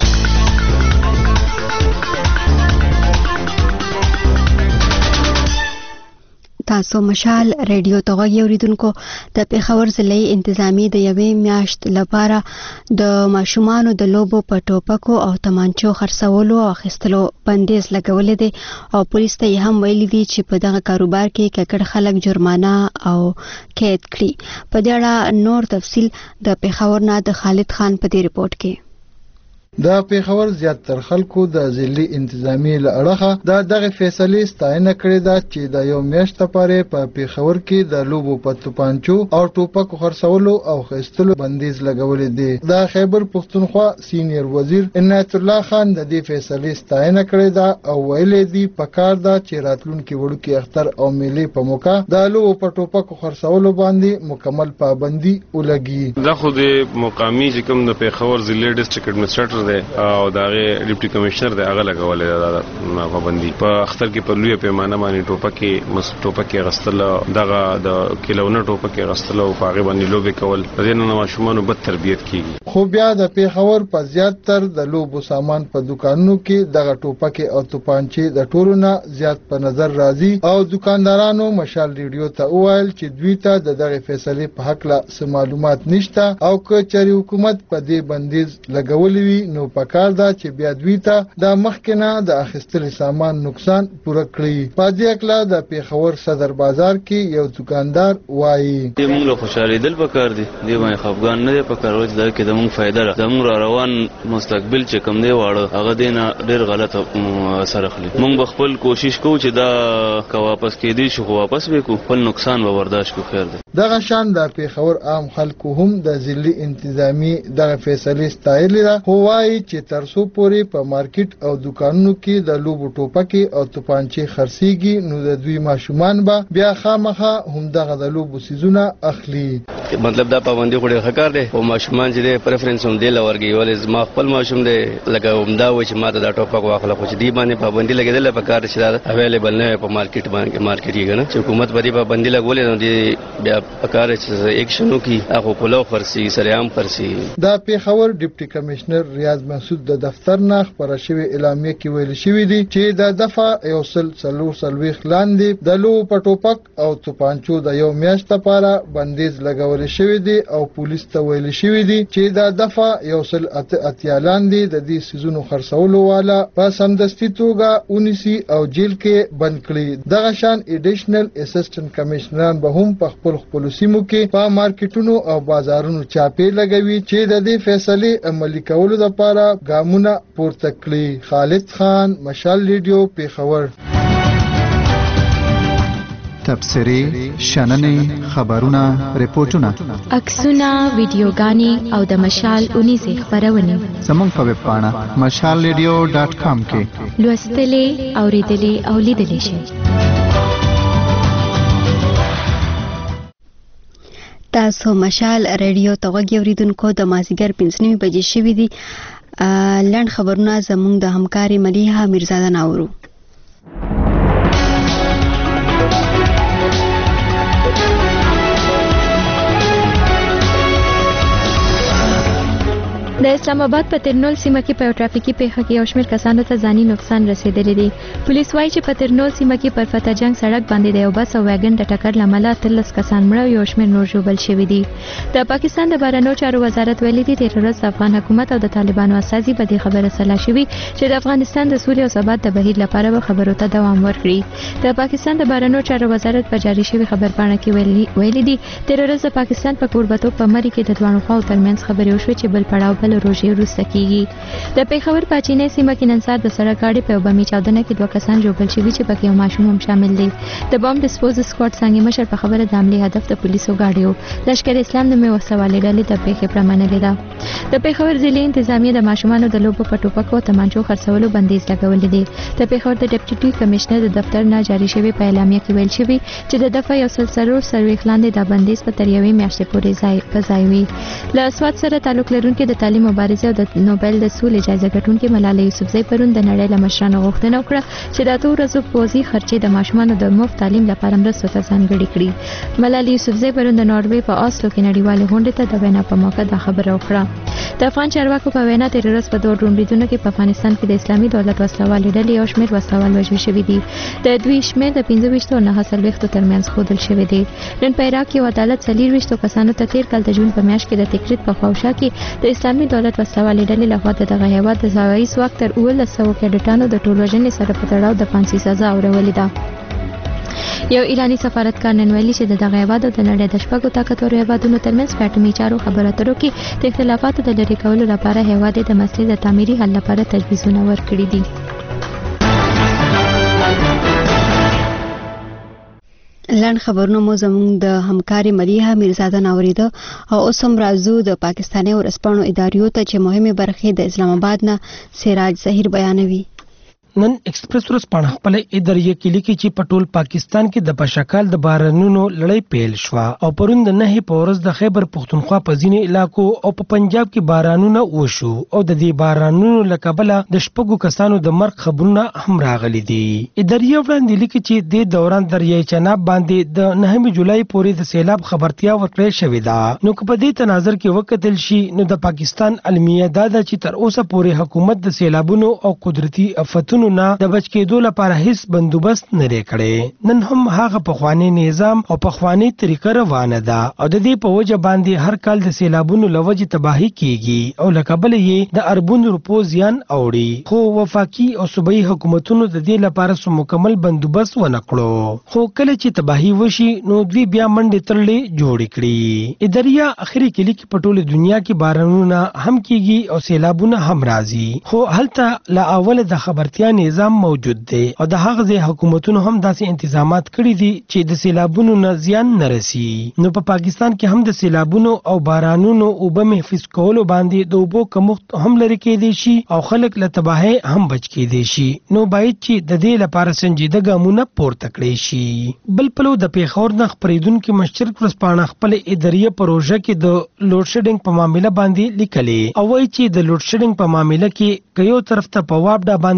تاسو مشال ریډیو ته غوږ اوریدونکو د پیښور ضلعي انتظامی د یوې میاشت لپاره د ماشومانو د لوبو په ټوپکو او تمانچو خرڅولو او اخیستلو بندیز لګولې دي او پولیس ته یې هم ویلي دي چې په دغه کاروبار کې ککړ خلک جرمانه او قید کړي. په دې اړه نور تفصیل د پیښور نه د خالد خان په دې ریپورت کې. د پیښور زیاتره خلکو د ضلعي انتظامی له اړخه د دغه فیصلې ستاینه کړې ده چې د یو میاشت لپاره په پیښور کې د لوبو په توپانچو او ټوپکو خرڅولو او خرڅولو بندیز لګولې دي. د خیبر پښتونخوا سینیئر وزیر عنایت الله خان د دې فیصلې ستاینه کړې ده او ویلې دي پکار ده چې راتلونکي وړوکي اختر او میلې په موقع د لوبو په ټوپکو خرڅولو باندې مکمل پابندي ولګي. دا خو د مقامی چې کوم د پیښور ضلع ډیسټریکټ ایڈمنسټریټر او دغه ډیپټي کمشنر دی هغه لګولې ده پابندي په اختر کې په لوی پیمانه باندې ټوپکې مس ټوپکې غستل دغه د کیلونه ټوپکې غستل او هغه باندې لوبې کول د دې نه ماشومانو بد تربیت کیږي. خو بیا د پیښور په زیاتره د لوبو سامان په دکانونو کې دغه ټوپکې او توپانچې د ټولو نه زیات په نظر راځي او دکاندارانو مشال ریډیو ته وویل چې دوی ته د دغه فیصلې په حق لا معلومات نشته او که چاري حکومت په دې بندیز لګولې وي نو پکار ده چې بیا دوی ته د مخکنه د اخیستل سامان نقصان پوره کړي. په دې اکلا د پیښور صدر بازار کې یو دکاندار وایي موږ له خوشالي دل پکار دي دی باندې خفګان نه دی پکار وځي دا کې د موږ فائدہ ده د موږ روان مستقبل چې کم دی واړه هغه دینه ډېر غلط اثر اخلي. موږ خپل کوشش کوو چې دا کا واپس کېدی شو واپس وکړو خپل نقصان به برداشت کو. خیر ده دغه شان د پیښور عام خلکو هم د ضلعي انتظامی دغه فیصلې ستایلې ده خو وایي چې ترڅو پورې په مارکیټ او دکانونو کې د لوبو ټوپکې او توپانچې خرڅيږي نو د دوی ماشومان به بیا خامخا هم دغه د لوبو سيزونه اخلي. مطلب دا پابندي خو ډېر ښه کار دی او ماشومان چې د پریفرنس هم دی لورګي ولې زما خپل ماشوم دی لکه همدا و چې ماته دا ټوپک واخله خو چې دی باندې پابندي لګېدل په کار چې دا اویلیبل نه په مارکیټ باندې مارکیټ یې کنه چې حکومت باندې پابندي لګولې نو دی بیا په کار چې اکشنو کې هغه کولو خرسي سریام خرسي. دا پیښور ډیپټي کمشنر ریاض ریاض مسعود د دفتر نه خبره شوې اعلامیه کې ویل شوې دي چې د دفعه یو سل څلور څلوېښت لاندې د لوبو په ټوپک او توپانچو د یو میاشت لپاره بندیز لګول شوی دی او پولیس ته ویل شوی دی چې د دفعه یو سل اتیا لاندې د دې سيزونو خرڅولو والا په سمدستي توګه ونیسي او جیل کې بند کړي. دغه شان ایډیشنل اسسټنټ کمشنران به هم په خپل خپل سیمو کې په مارکیټونو او بازارونو چاپې لګوي چې د دې فیصلې عملي کولو لپاره ګامونه پورته کړي. خالد خان، مشال ریډیو، پیښور. تبصرې، شننې، خبرونه، ریپورتونه، عکسونه، ویډیوګانې او د مشال اونیزې خپرونې زموږ په ویب پاڼه مشال ریډیو ډاټ کام کې لوستلې، اوریدلې او لیدلې شئ. تاسو مشال ریډیو ته غوږ اوریدونکو د مازیګر پنځه نیمې بجې شوې دي. لنډ خبرونه زموږ د همکارې ملیحه میرزاده ناورو. د اسلام آباد په ترنول سیمه کې په ټرافیکي پیښه کې یو شمېر کسانو ته ځاني نقصان رسیدلی دی. پولیس وایي چې په ترنول سیمه کې پر فتح جنگ سړک باندې د یو بس او ویګن د ټکر له امله اتلس کسان مړه او یو شمېر نور ژوبل شوي دي. د پاکستان د بهرنیو چارو وزارت ویلي دی تېره ورځ د افغان حکومت او د طالبانو استازي په دې خبره سلا شوي چې د افغانستان د سولې او ثبات د بهیر لپاره به خبرو ته دوام ورکړي. د پاکستان د بهرنیو چارو وزارت په جاري شوي خبرپاڼه کې ویلي دی تېره ورځ د پاکستان په کوربتوب په مری کې د دواړو خواو ترمنځ خبرې وشوې چې بل پړاو بل روژې وروسته کیږي. د پیښور په چینې سیمه کې نن سهار د سړک غاړې په یو بمي چاودنه کې دوه کسان ژوبل شوي چې پکې یو ماشوم هم شامل دی. د بم ډسپوز سکواډ څنګه مشر په خبره د حملې هدف د پولیسو گاډي و. لشکر اسلام د مې وسوالې ډلې د پیښې پرمنلې ده. د پیښور ضلع انتظامیه د ماشومانو د لوبو په ټوپکو او تمانچو خرڅولو بندیز لګولې دی. د پیښور د ډیپټي کمشنر د دفتر نه جاري شوی په اعلامیه کې ویل شوی چې د دفعه یو سل څلور څلوېښت لاندې د بندیز په تر یوې میاشتې پورې ځای په ځای وي. له اسواد سره تعلق لرونکي د تعلیم مبارزې او د نوبل د سولې جایزه ګټونکې ملالۍ یوسفزۍ پرون د نړۍ له مشرانو غوښتنه وکړه چې د اتو ورځو پوځي خرچې د ماشومانو د مفت تعلیم لپاره مرستو ته ځانګړې کړي. ملالۍ یوسفزۍ پرون د ناروې په آسلو کې نړیوالې غونډې ته د وینا په موقع دا خبره وکړه. د افغان چارواکو په وینا تېره ورځ په دوه ډرون بریدونو کې په افغانستان کې د اسلامي دولت وسلوالې ډلې یو شمېر وسلوال وژل شوي دي. د دوی شمېر د پنځه ویشتو او نهه څلوېښتو ترمنځ ښودل شوی دی. نن په عراق کې یو عدالت څلور ویشتو کسانو ته تېر کال د جون په میاشت کې د تکریت په خواوشا کې د اسلامي دولت وسلوالې ډلې لخوا د دغه هېواد د ځوایي ځواک تر اوولس سوه کیډټانو د ټول وژنې سره په تړاو د پانسي سزا اورولې ده. یو ایرانی سفارتکار نن ویلي چې د دغه هېواد او د نړۍ د شپږو طاقتورو هېوادونو ترمنځ په اټومي چارو خبرو اترو کې د اختلافاتو د لرې کولو لپاره هېواد د مسلې د تعمیري حل لپاره تجویزونه ورکړي دي. لنډ خبرونه مو زموږ د همکارې ملیحه میرزاده ناوریده او اوس هم راځو د پاکستاني ورځپاڼو اداریو ته چې مهمې برخې د اسلام آباد نه سراج ظهیر بیانوي. نن ایکسپریس ورځپاڼه خپل اداریه کې لیکي چې په ټول پاکستان کې د پشکال د بارانونو لړۍ پیل شو او پرون د نه په ورځ د خیبر پختونخوا په ځینې علاقو او په پنجاب کې بارانونه وشو او د دې بارانونو له کبله د شپږو کسانو د مرګ خبرونه هم راغلي دي. اداریه وړاندې لیکي چې د دوران دریای چناب باندې د نهمې جولای پورې د سیلاب خبرتیا ورکړې شوې ده. نو په دې تناظر کې وکتل شي نو د پاکستان علمیه دا ده چې تر اوسه پورې حکومت د سیلابونو او قدرتي آفتونو نه د بچ کېدو لپاره هیڅ بندوبست نه لري کړی. نن هم هغه پخوانی نظام او پخوانی طریقه روانه ده او د دې په وجه باندې هر کال د سیلابونو لوجه تباہی کیږي او لکبل یې د اربون روپو زیان اوړي. خو وفاقي او صوبایي حکومتونو د دې لپاره سم مکمل بندوبست ونه کړو. خو کله چې تباہی وشي نو دوی بیا منډې ترلې جوړ کړي. اداریه اخري کې لیکي په ټوله دنیا کې بارانونه هم کیږي او سیلابونه هم راځي. خو هلته لا اول د خبرتیا نظام موجود دی او د هغه ځای حکومتونو هم داسې انتظامات کړي دي چې د سیلابونو نه زیان نه رسي. نو په پاکستان کې هم د سیلابونو او بارانونو اوبه محفوظ کولو باندې د اوبو کمښت هم لري کېدی شي او خلک له تباهۍ هم بچ کېدی شي. نو باید چې د دې لپاره سنجیده ګامونه پورته کړي شي. بل پلو د پیښور نه خپرېدونکي مشرق ورځپاڼه خپل اداریه پروژه کې د لوډ شیډینګ په معامله باندې لیکلې او وایي چې د لوډ شیډینګ په معامله کې که یو طرف ته په واپډا باندې سزي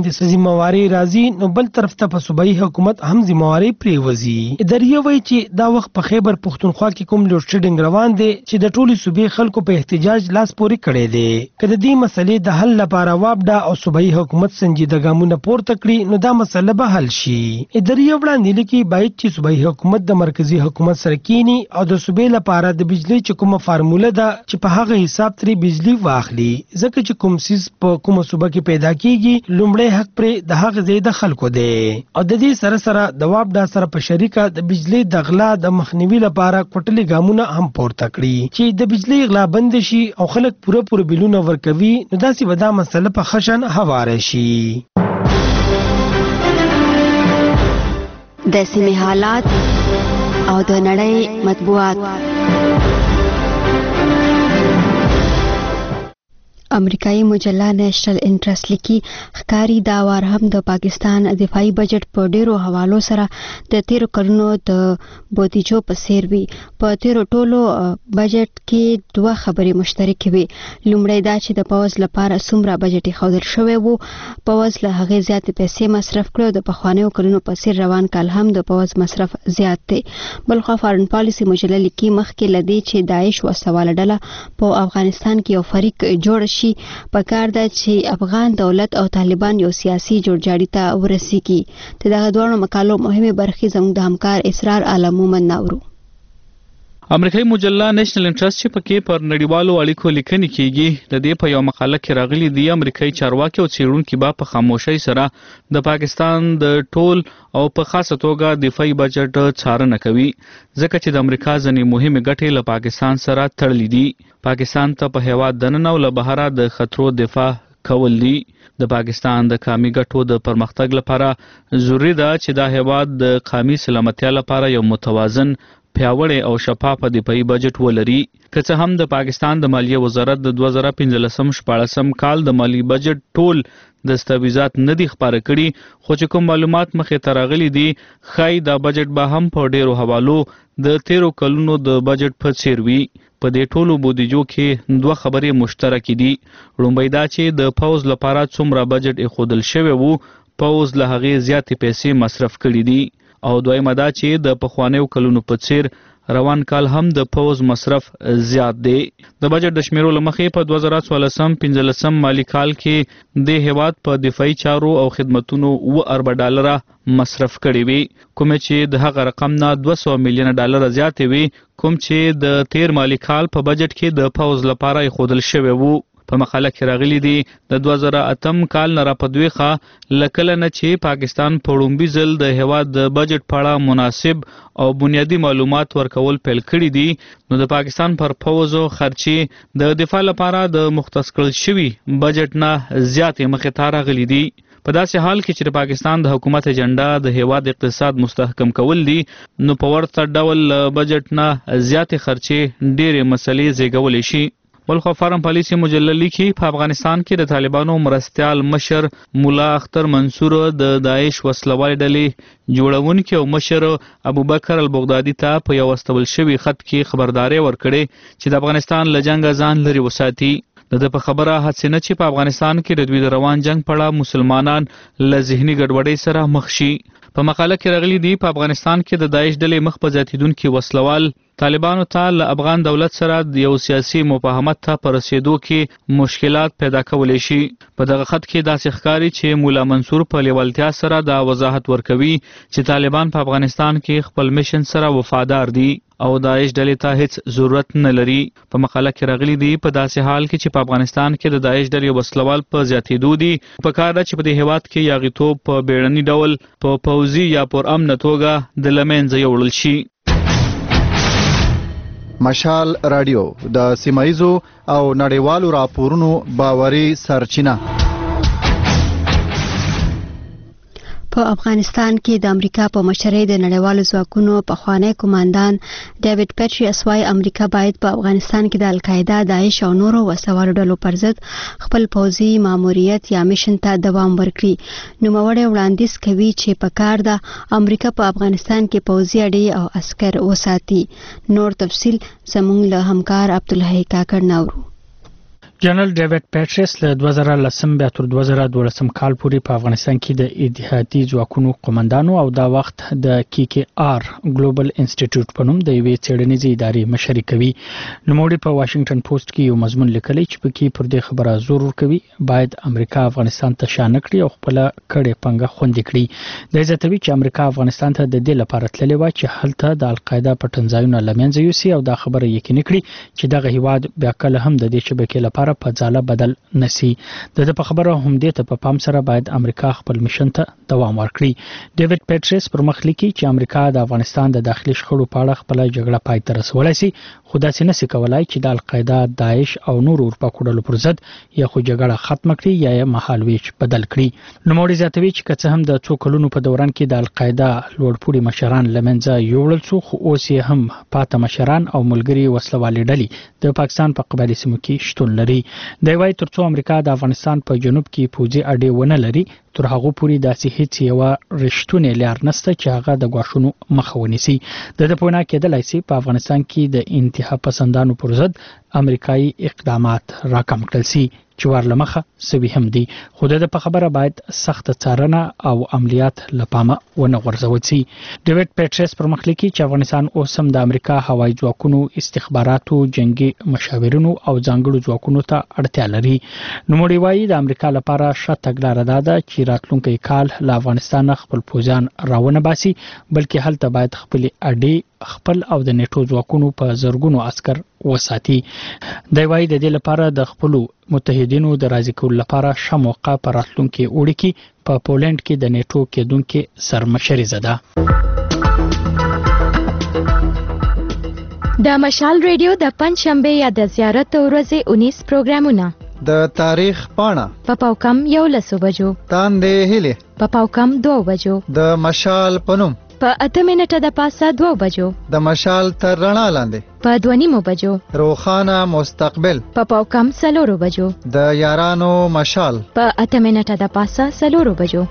ذمہواری راځي نو بل طرف ته په صوبایي حکومت هم ذمہواری پریوزي اداریه وایي چې دا وخت په خیبر پښتونخوا کې کوم لوډ شیډینګ روان دی چې د ټولي صوبې خلکو په احتجاج لاس پوري کړی دی کله دې مسلې د حل لپاره وابډا او صوبایي حکومت سنجیده ګامونه پورته کړي نو دا مسله به حل شي اداریه وړاندې لیکي باید چې صوبایي حکومت د مرکزی حکومت سره کینی او د صوبې لپاره د بجلی چې کومه فارموله ده چې په هغه حساب تری بجلی واخلي ځکه چې کوم سیس په کومه صوبه کې پیدا کیږي لومړی حق پر د هغه ځای د خلکو دی او د دې سره سره د وابډا سره په شریکه د بجلی د غلا د مخنیوي لپاره کوټلي ګامونه هم پورته کړي چې د بجلی غلا بند شي او خلک پوره پوره بلونه ورکوي نو داسې ودا مسله په خشن هواره شي د سیمې حالات او د نړۍ مطبوعات امریکایي مجله نېشنل انټرست لیکي ښکاری دا وار هم د پاکستان دفاعي بجټ په ډیرو حوالو سره د تیرو کلونو د بودیجو په څیر وي په تیرو ټولو بجټ کې دوه خبرې مشترکې وي لومړی دا چې د پوز لپاره څومره بجټ ښودل شوی وو پوز له هغې زیاتې پیسې مصرف کړو د پخوانیو کلونو په څیر روان کال هم د پوز مصرف زیات دی بلخوا فارن پالیسي مجله لیکي مخکې له دې چې داعش وسواله ډله په افغانستان کې یو فریق جوړ شي پکار ده چې افغان دولت او طالبان یو سیاسي جوړجاړي ته ورسیږي ته دغه دوه مقالو مهمه برخې زموږ د همکار اسرار عالم مومن ناورو امریکایي مجله نېشنل انټرست چې پکې پر نړیوالو اړیکو لیکنې کیږي د دې په یو مقاله کې راغلي دی امریکایي چارواکي او څېړونکي به په خاموشۍ سره د پاکستان د ټول او په خاصه توګه دفاعي بجټ څارنه کوي ځکه چې د امریکا ځینې مهمې ګټې له پاکستان سره تړلې دي پاکستان ته په هیواد دننه او له بهره د خطرو دفاع کول دي د پاکستان د قومي ګټو د پرمختګ لپاره ضروری ده چې دا هیواد د قومي سلامتیا لپاره یو متوازن پیاوړی او شفاف دفاعي بجټ ولري که څه هم د پاکستان د مالیه وزارت د دوه زره پنځلسم شپاړسم کال د مالی بجټ ټول دستاویزات نه دي خپاره کړي خو چې کوم معلومات مخې ته راغلي دي ښایي دا بجټ به هم په ډیرو حوالو د تیرو کلونو د بجټ په څیر وي په دې ټولو بودیجو کې دوه خبرې مشترکې دي لومړی دا چې د پوز لپاره څومره بجټ ایښودل شوی وو پوز له هغې زیاتې پیسې مصرف کړي دي او دویمه دا چې د پخوانیو کلونو په څیر روان کال هم د پوز مصرف زیات دی د بجټ د شمیرو له مخې په دوه زره څوارلسم پنځلسم مالی کال کې د هیواد په دفاعي چارو او خدمتونو اوه اربه ډالره مصرف کړي وي کوم چې د هغه رقم نه دوه سوه میلیونه ډالره زیاتې وي کوم چې د تیر مالی کال په بجټ کې د پوز لپاره ایښودل شوی وو په مقاله کې راغلي دي د دوه زره اتم کال نه راپدويخه لکله نه چې پاکستان په لومړي ځل د هیواد د بجټ په اړه مناسب او بنیادی معلومات ورکول پیل کړي دي نو د پاکستان پر پوز او خرچي د دفاع لپاره د مختص کړل شوی بجټ نه زیاتې مخې ته راغلي دي په داسې حال کې چې د پاکستان د حکومت اجنډا د هیواد اقتصاد مستحکم کول دي نو په ورته ډول بجټ نه زیاتې خرچي ډېرې مسلې زیږولې شي بلخو فارم پالیسی مجله لیکي په افغانستان کې د طالبانو مرستیال مشر مولا اختر منصور د داعش وسلوال ډلې جوړونکي او مشر ابوبکر البغدادي ته په یو واستول شوی خط کې خبرداري ورکړي چې د افغانستان له جنگ ځان لري وساتي د په خبره هڅه نه چې په افغانستان کې د دوی د روان جنگ په اړه مسلمانان له ذهني ګډوډۍ سره مخ شي په مقاله کې راغلي دي په افغانستان کې د داعش ډلې مخ په زیاتیدونکي وسلوال طالبانو ته له افغان دولت سره د یو سیاسي مفاهمت ته پر رسیدو کې مشکلات پیدا کولی شي په دغه خط کې داسې ښکاري چې مولا منصور په لیوالتیا سره دا وضاحت ورکوي چې طالبان په افغانستان کې خپل میشن سره وفادار دي او داعش ډلې ته هیڅ ضرورت نه لري په مقاله کې راغلي دي په داسې حال کې چې په افغانستان کې د داعش ډلې وسلوال په زیاتېدو دي په کار ده چې په دې هیواد کې یاغیتوب په بیړني ډول په پوځي یا پر امن توګه د لمنځه یوړل شي مشال رادیو د سیمایزو او نړیوالو راپورونو باوري سرچینه په افغانستان کې د امریکا په مشرۍ د نړیوالو ځواکونو پخوانی کمانډان ډیوډ پیټریس وايي امریکا باید په افغانستان کې د القاعده داعش او نورو وسوالو ډلو پر ضد خپل پوځي ماموریت یا میشن ته دوام ورکړي نوموړی وړاندیز کوي چې په کار ده امریکا په افغانستان کې پوځي اډې او عسکر وساتي نور تفصیل زموږ له همکار عبدالحی کاکړ ناورو جنرال ډیوډ پیټریس له دوه زره لسم بیا تر دوه زره دولسم کال پورې په افغانستان کې د اتحادي ځواکونو قومندانو او دا وخت د کی کی آر ګلوبل انسټیټیوټ په نوم د یوې څېړنیزې ادارې مشري کوي. نوموړي په واشنگټن پوسټ کې یو مضمون لیکلی چې پکې پر دې خبره زور ورکوي باید امریکا افغانستان ته شا نه کړي او خپله کړې پنګه خوندي کړي. د زیاتوي چې امریکا افغانستان ته د دې لپاره تللې وه چې هلته د القاعده پټنځایونه له منځه یوسي او دا خبره یقیني کړي چې دغه هیواد بیا کله هم د دې شبکې لپاره په ځاله بدل نسی. د په خبره هم دې ته په پام سره باید امریکا خپل میشن ته دوام ورکړي. ډیوډ پیټریس پر مخ لیکي چې امریکا د افغانستان د داخلي شخړو په اړه خپل جګړه پای ته رسولای شي خو داسې نشي کولای چې د القاعده، داعش او نور اورپکو ډلو پر ضد یا خو جګړه ختم کړي یا یې مهالویش بدل کړي. نوموړي زیاتوي چې که څه هم د څو کلونو په دوران کې د القاعده لوړپوړي مشران له منځه یوړل شو خو اوس یې هم پاته مشران او ملګري وسلوالې ډلې د پاکستان په قبایلي سیمو کې شتون لري. دی وايي تر څو امریکا د افغانستان په جنوب کې پوځي اډې ونه لري تر هغه پورې داسې هیڅ یوه رښتونې لار نشته چې هغه د ګواښونو مخه ونیسي. د ده په وینا کېدلی شي په افغانستان کې د انتها پسندانو پر ضد امریکایي اقدامات راکم کړل شي چې ور له مخه سوي هم دي خو د په خبره باید سخت څارنه او عملیات لپامه ونه غورځول شي. ډیوډ پیټریس پر مخ لیکي چې افغانستان اوس هم د امریکا هوایي ځواکونو، استخباراتو، جنگي مشاورینو او ځانګړو ځواکونو ته اړتیا لري. نوموړي وایي د امریکا لپاره ښه تګلاره دا ده چې راتلونکی کال له افغانستان خپل پوځیان راونه باسي بلکې هلته باید خپل اډې خپل او د نیټو ځواکونو په زرګونو عسكر وساتي. دی وايي د دې لپاره د خپل متحدینو د راضي کولو لپاره ښه موقع په راتلونکي اوړي کې په پولند کې د نیټو کېدونکو سرمشري ده. د مشال ریډیو د پنځشنبه یا د زیارت ورځې اونیس پروګرامونه د تاریخ پاڼه په پاوکم یو لسو بجو، تاندې هیلې په پاوکم دوه بجو، د مشال پنوم په اته منټه د پاسه دوه بجو، د مشال تر رڼا لاندې په دوه نیمو بجو، روخانه مستقبل په پاوکم څلورو بجو، د یارانو مشال په اته منټه د پاسه څلورو بجو.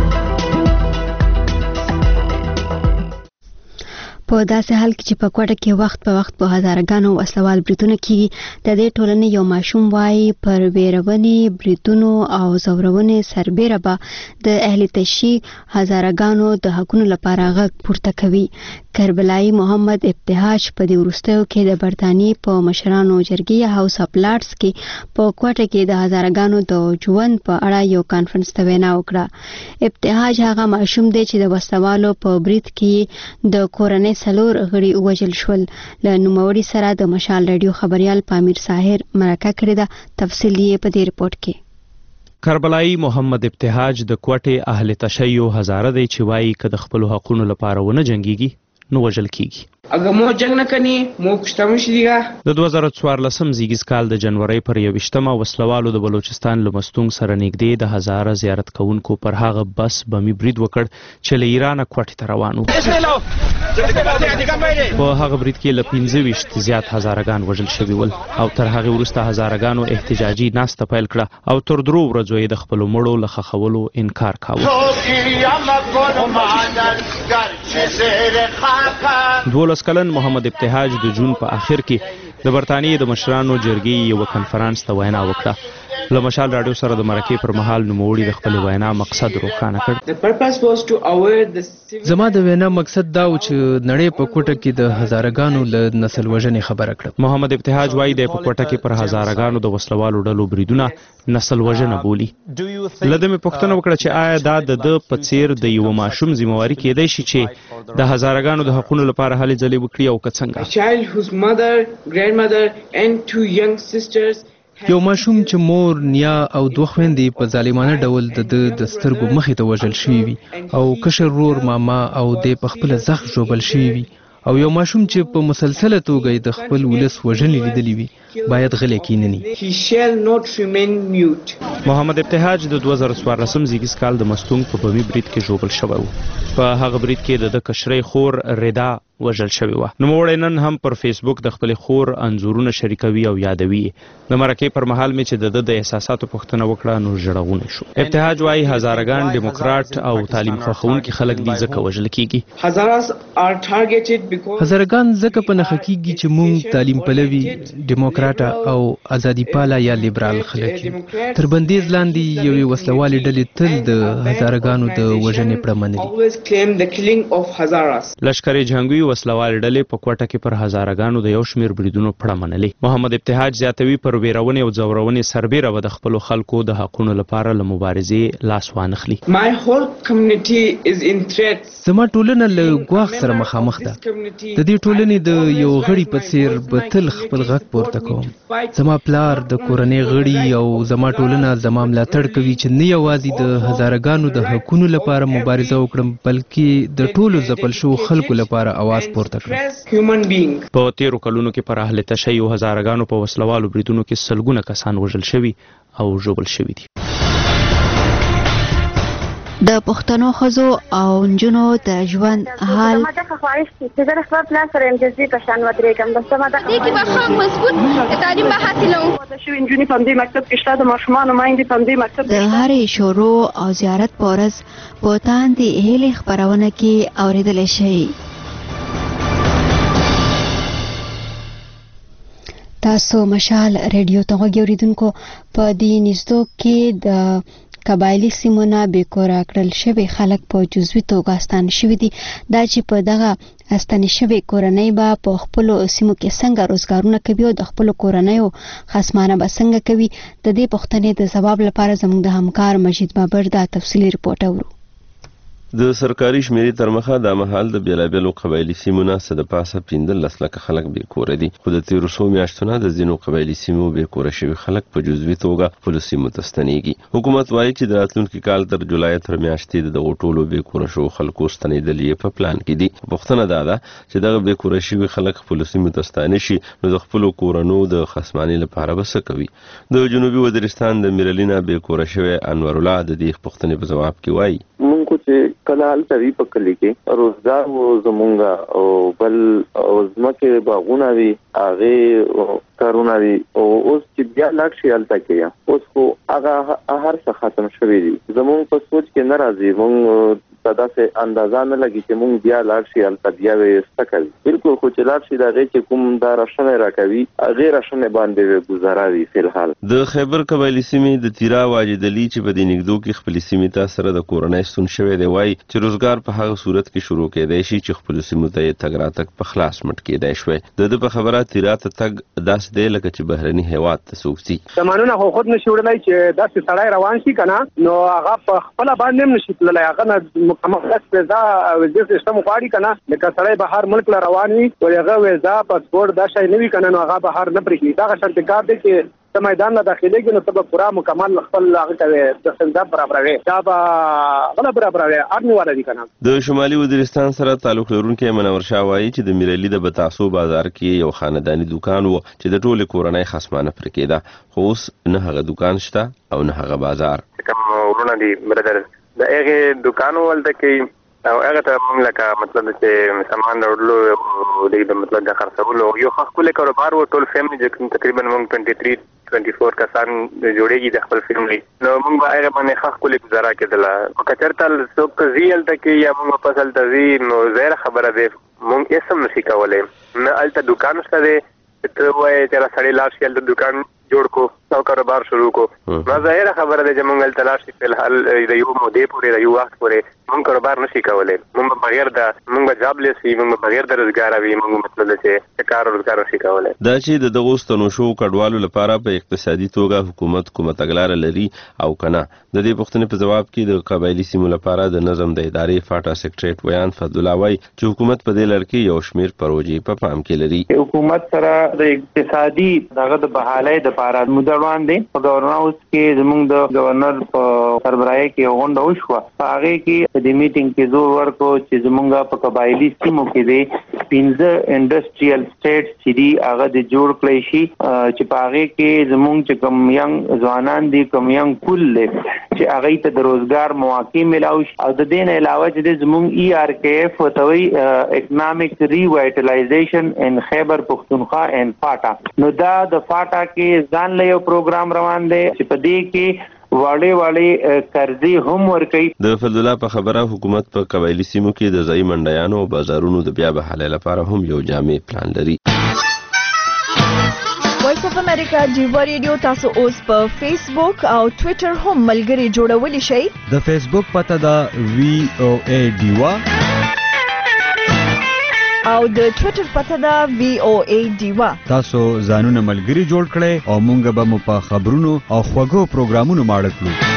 په داسې حال کې چې په کوټه کې وخت په وخت په هزارګانو وسلوال بریتونه کیږي د دې ټولنې یو ماشوم وایي پر بیرونی بریتونو او زورونې سربېره به د اهل تشي هزارګانو د حقونو لپاره غږ پورته کوي. کربلای محمد ابتهاج په دې وروستیو کې د برتانیې په مشرانو جرګې هاوس اپ لارډز کې په کوټه کې د هزارګانو د ژوند په اړه یو کانفرنس ته وینا وکړه. ابتهاج هغه ماشوم دی چې د وسلوالو په برید کې د کورنۍ سلور غړي وژل شول. له نوموړي سره د مشال رادیو خبريال پامیر ساحر مرکه کړې ده. تفصیل یې په دې رپورت کې. کربلای محمد ابتهاج د کوټې اهل تشیع هزاره دی چې وایي که د خپل حقونو لپاره ونه جنگيږي نو وژل کیږي. اگر مو جنگ نکنی مو کشته شي دیګه. د دوه زره څوارلسم زیږیز کال د جنوري پر یوویشتمه وسلوالو د بلوچستان له مستونګ سره نږدې د هزاره زیارت کوونکو پر هغه بس بمي برید وکړ چې له ایران کوټې ته روان و. په هغه برید کې له پنځه ویشت زیات هزارګان وژل شوي ول او تر هغه وروسته هزارګانو احتجاجي ناسته پیل کړه او تر درو ورځو یې د خپل مړو له ښخولو انکار کاوه. دولس کلن محمد ابتهاج د جون په آخر کې د برتانیې د مشرانو جرګې یو کنفرانس ته وینا وکړه. له مشال رادیو سره د مرکې پر مهال نوموړي د خپل وینا مقصد روښانه کړ. زما د وینا مقصد دا و چې نړۍ په کوټه کې د هزارګانو له نسل وژنې خبره کړه. محمد ابتهاج وایي د په کوټه کې پر هزارګانو د وسلوالو ډلو بریدونه نسل وژنه بولي. لده مې پوښتنه وکړه چې آیا دا د د په څیر د یو ماشوم ذمہواری کېدای شي چې د هزارګانو د حقوقو لپاره هلې ځلې وکړي او که څنګه؟ یو ماشوم چې مور، نیا او دوه خويندې په ظالمانه ډول د د سترګو مخې ته وژل شوي وي او کشر ورور، ماما او د په خپل زخ ژوبل شوي وي او یو ماشوم چې په مسلسله توګه د خپل ولس وژنې لیدلی وي باید غلی کینني. محمد ابتهاج د دوه زره څوارلسم زیږیز کال د مستونګ په بمي برید کې ژوبل شوی و. په هغه برید کې د کشرۍ خور ردا وژل شوی و. نوموړی نن هم پر فیسبوک د خپل خور انځورونه شریکوي او یادوي. د مرکې پر مهال مې چې د د احساساتو پوښتنه وکړه نو ژړغونی شو. ابتهاج وايي هزارهګان دیموکرات او تعلیم خوښونکي خلک دي ځکه وژل کیږي. هزارهګان ځکه په نښه کیږي چې موږ تعلیم پلوي، دیموکراټه او ازادي پاله یا لیبرال خلک یو. تر بندیز لاندې یوې وسلوالې ډلې تل د هزارهګانو د وژنې پړه منلې. لشکري جنګي وسلوال ډلې په کوټه کې پر هزارهګانو د یو شمېر بریدونو پړه منلې. محمد ابتهاج زیاتوي پر ویرونې او ځورونې سربیره به د خپلو خلکو د حقونو لپاره له مبارزې لاس وانخلي. زما ټولنه له ګواښ سره مخامخ ده. د دې ټولنې د یو غړي په څیر به تل خپل غږ پورته کوم. زما پلار د کورنۍ غړي او زما ټولنه زما ملاتړ کوي چې نه یوازې د هزارهګانو د حقونو لپاره مبارزه وکړم بلکې د ټولو ځپل شوو خلکو لپاره اواز پورته کړم. په تیرو کلونو کې پر اهل تشیع او هزارهګانو په وسلوالو بریدونو کې سلګونه کسان وژل شوي او ژوبل شوي دي. د پښتنو ښځو او نجونو د ژوند حال ما د خواهش چې د خپل پلان سره امجازي په شان ودرېږم. بس ما د دې کې به خام مضبوط تعلیم به حاصلوم. د شوي نجونې په دې مکتب کې شته، د ماشومانو میندې په دې مکتب د هرې شروع او زیارت په ورځ په تاندې هیلې خپرونه کې اورېدلی شي. تاسو مشال ریډیو ته غوږ اوریدونکو. په دې نږدو کې د قبایلی سیمو نه بیکوره کړل شوي خلک په جزوي توګه استانه شوي دي. دا چې په دغه استانه شوي کورنۍ به په خپلو سیمو کې څنګه روزګارونه کوي او د خپلو کورنیو خصمانه به څنګه کوي، د دې پوښتنې د ځواب لپاره زموږ د همکار مجید بابر دا تفصیلي رپورټ اورو. د سرکاري شمیرې تر مخه دا مهال د بیلابیلو قبایلي سیمو نه څه د پاسه پنځلس لکه خلک بېکوره دي، خو د تېرو څو میاشتو نه د ځینو قبایلي سیمو بېکوره شوي خلک په جزوي توګه خپلو سیمو ته ستنېږي. حکومت وایي چې د راتلونکي کال تر جولای تر میاشتې د دغو ټولو بېکوره شوو خلکو ستنېدل یې په پلان کې دي. پوښتنه دا ده چې دغه بېکوره شوي خلک خپلو سیمو ته ستانه شي نو د خپلو کورنو د خصمانۍ لپاره به څه کوي. د جنوبي وزیرستان د میرلي نه بېکوره شوی انورالله د دې پوښتنې په جواب کې وایي مونږ چې کله هلته وي په کلي کې روزګار و زمونږ او بل ځمکې باغونه وي هغې کارونه وي او اوس چې بیا لاړ شي هلته کې اوس خو هغه هر څه ختم شوي دي. زمونږ په سوچ کې نه راځي، مونږ ته داسې اندازه نه لګي چې مونږ بیا لاړ شي هلته بیا به یې څه کوي. بلکل خو چې لاړ شي د هغې چې کوم دا راشنې راکوي هغې راشنې باندې ګزاره وي. فلحال د خیبر قبایلي سیمې د تیرا واجد علي چې په دې نږدو کې خپلې سیمې ته سره د کورنۍ ستون شوی دی وایي چې روزګار په هغه صورت کې شروع کېدای شي چې خپلو سیمو ته یې تګ راتګ په خلاص مټ کېدای شوی. د ده په خبره تیرا ته تګ داسې دی لکه چې بهرني هیواد ته څوک ځي. زمانونه خو خود نشي وړلی چې داسې سړی روان شي که نه نو هغه په خپله باندې هم نشي تللی. هغه نه مکمل ویزا ویزا سیستم غواړي که نه، لکه سړی بهر ملک له روان وي او هغه ویزا پاسپورټ دا شی نه وي که نه نو هغه بهر نه پرېږدي. دغه شانتې کار دی چې ته میدان نه داخلېږي نو ته به پوره مکمل خپل هغه کوې د سنجاب برابروې، دا به هغه نه برابروې ارمي والا دي که نه. د شمالي وزیرستان سره تعلق لرونکی منور شاه وایي چې د میرلي د بتاسو بازار کې یو خانداني دوکان و چې د ټولې کورنۍ خصمانه پرې کېده، خو اوس نه هغه دوکان شته او نه هغه بازار. کوم ورونه دي برادر د هغې دوکان ولته کې او هغه ته موږ لکه مطلب چې سامان راوړلو د مطلب د خرڅولو یو ښه ښکلی کاروبار و. ټول فیملي تقریبا موږ ټوینټي تھری ټوینټي فور کسان جوړېږي د خپل فیملي، نو موږ به هغې باندې ښه ښکلې ګزاره کېدله. خو که چېرته څوک ځي هلته کې یا موږ واپس هلته ځي نو ظاهره خبره دی موږ هېڅ هم نشي کولی. نه هلته دوکان شته دی چې ته ووایې چې را سړی لاړ شي هلته دوکان جوړ کو او کاروبار شروع کو. نو ظاهره خبره ده چې موږ هلته لاړ شي فلحال د یو مودې پورې د یو وخت پورې موږ کاروبار نشي کولی. موږ به بغیر د موږ به جابلیس وي، موږ به بغیر د روزګاره وي، موږ مطلب ده چې کار او روزګار نشي کولی. دا چې د دغو ستنو شوو کډوالو لپاره په اقتصادي توګه حکومت کومه تګلاره لري او که نه، د دې پوښتنې په جواب کې د قبایلي سیمو لپاره د نظم د ادارې فاټا سکرټریټ ویان فضلالله وایي چې حکومت په دې لړ کې یو شمېر پروژې په پام کې لري. حکومت سره د اقتصادي دغه د بحالۍ دپاره موده روان دی. په ګورنر هاوس کې زموږ د ګورنر په سربراهۍ کې یو غونډه وشوه، په هغې کې د دې میټینګ کې زور ورکړو چې زموږ په قبایلي سیمو کې دی پنځه انډستریال سټیټس چې دی هغه د جوړ کړی شي چې په هغه کې زموږ چې کوم ینګ ځوانان دي کوم ینګ پول دي چې هغه ته د روزګار مواقع ملاوي او د دې نه علاوه چې زموږ ای آر کے ایف وتوي اکونومیک ریوایټلایزیشن ان خیبر پختونخوا ان فاټا نو دا د فاټا کې ځان له یو پروګرام روان دی چې په دې کې واړې واړې قرضې هم ورکوي. د فضل الله په خبره حکومت په قبایلی سیمو کې د ځای منډیانو او بازارونو د بیا بحالۍ لپاره هم یو جامع پلان لري. وایس اف امریکا ډیوا ریډیو تاسو اوس په فیسبوک او ټوئیټر هم ملګري جوړولی شئ. د فیسبوک پته ده وی او ای ډیوا او د ټوئیټر پته ده وی او ای ډیوا. تاسو ځانونه ملګري جوړ کړئ او مونږ به مو په خبرونو او خوږو پروګرامونو ماړه کړو.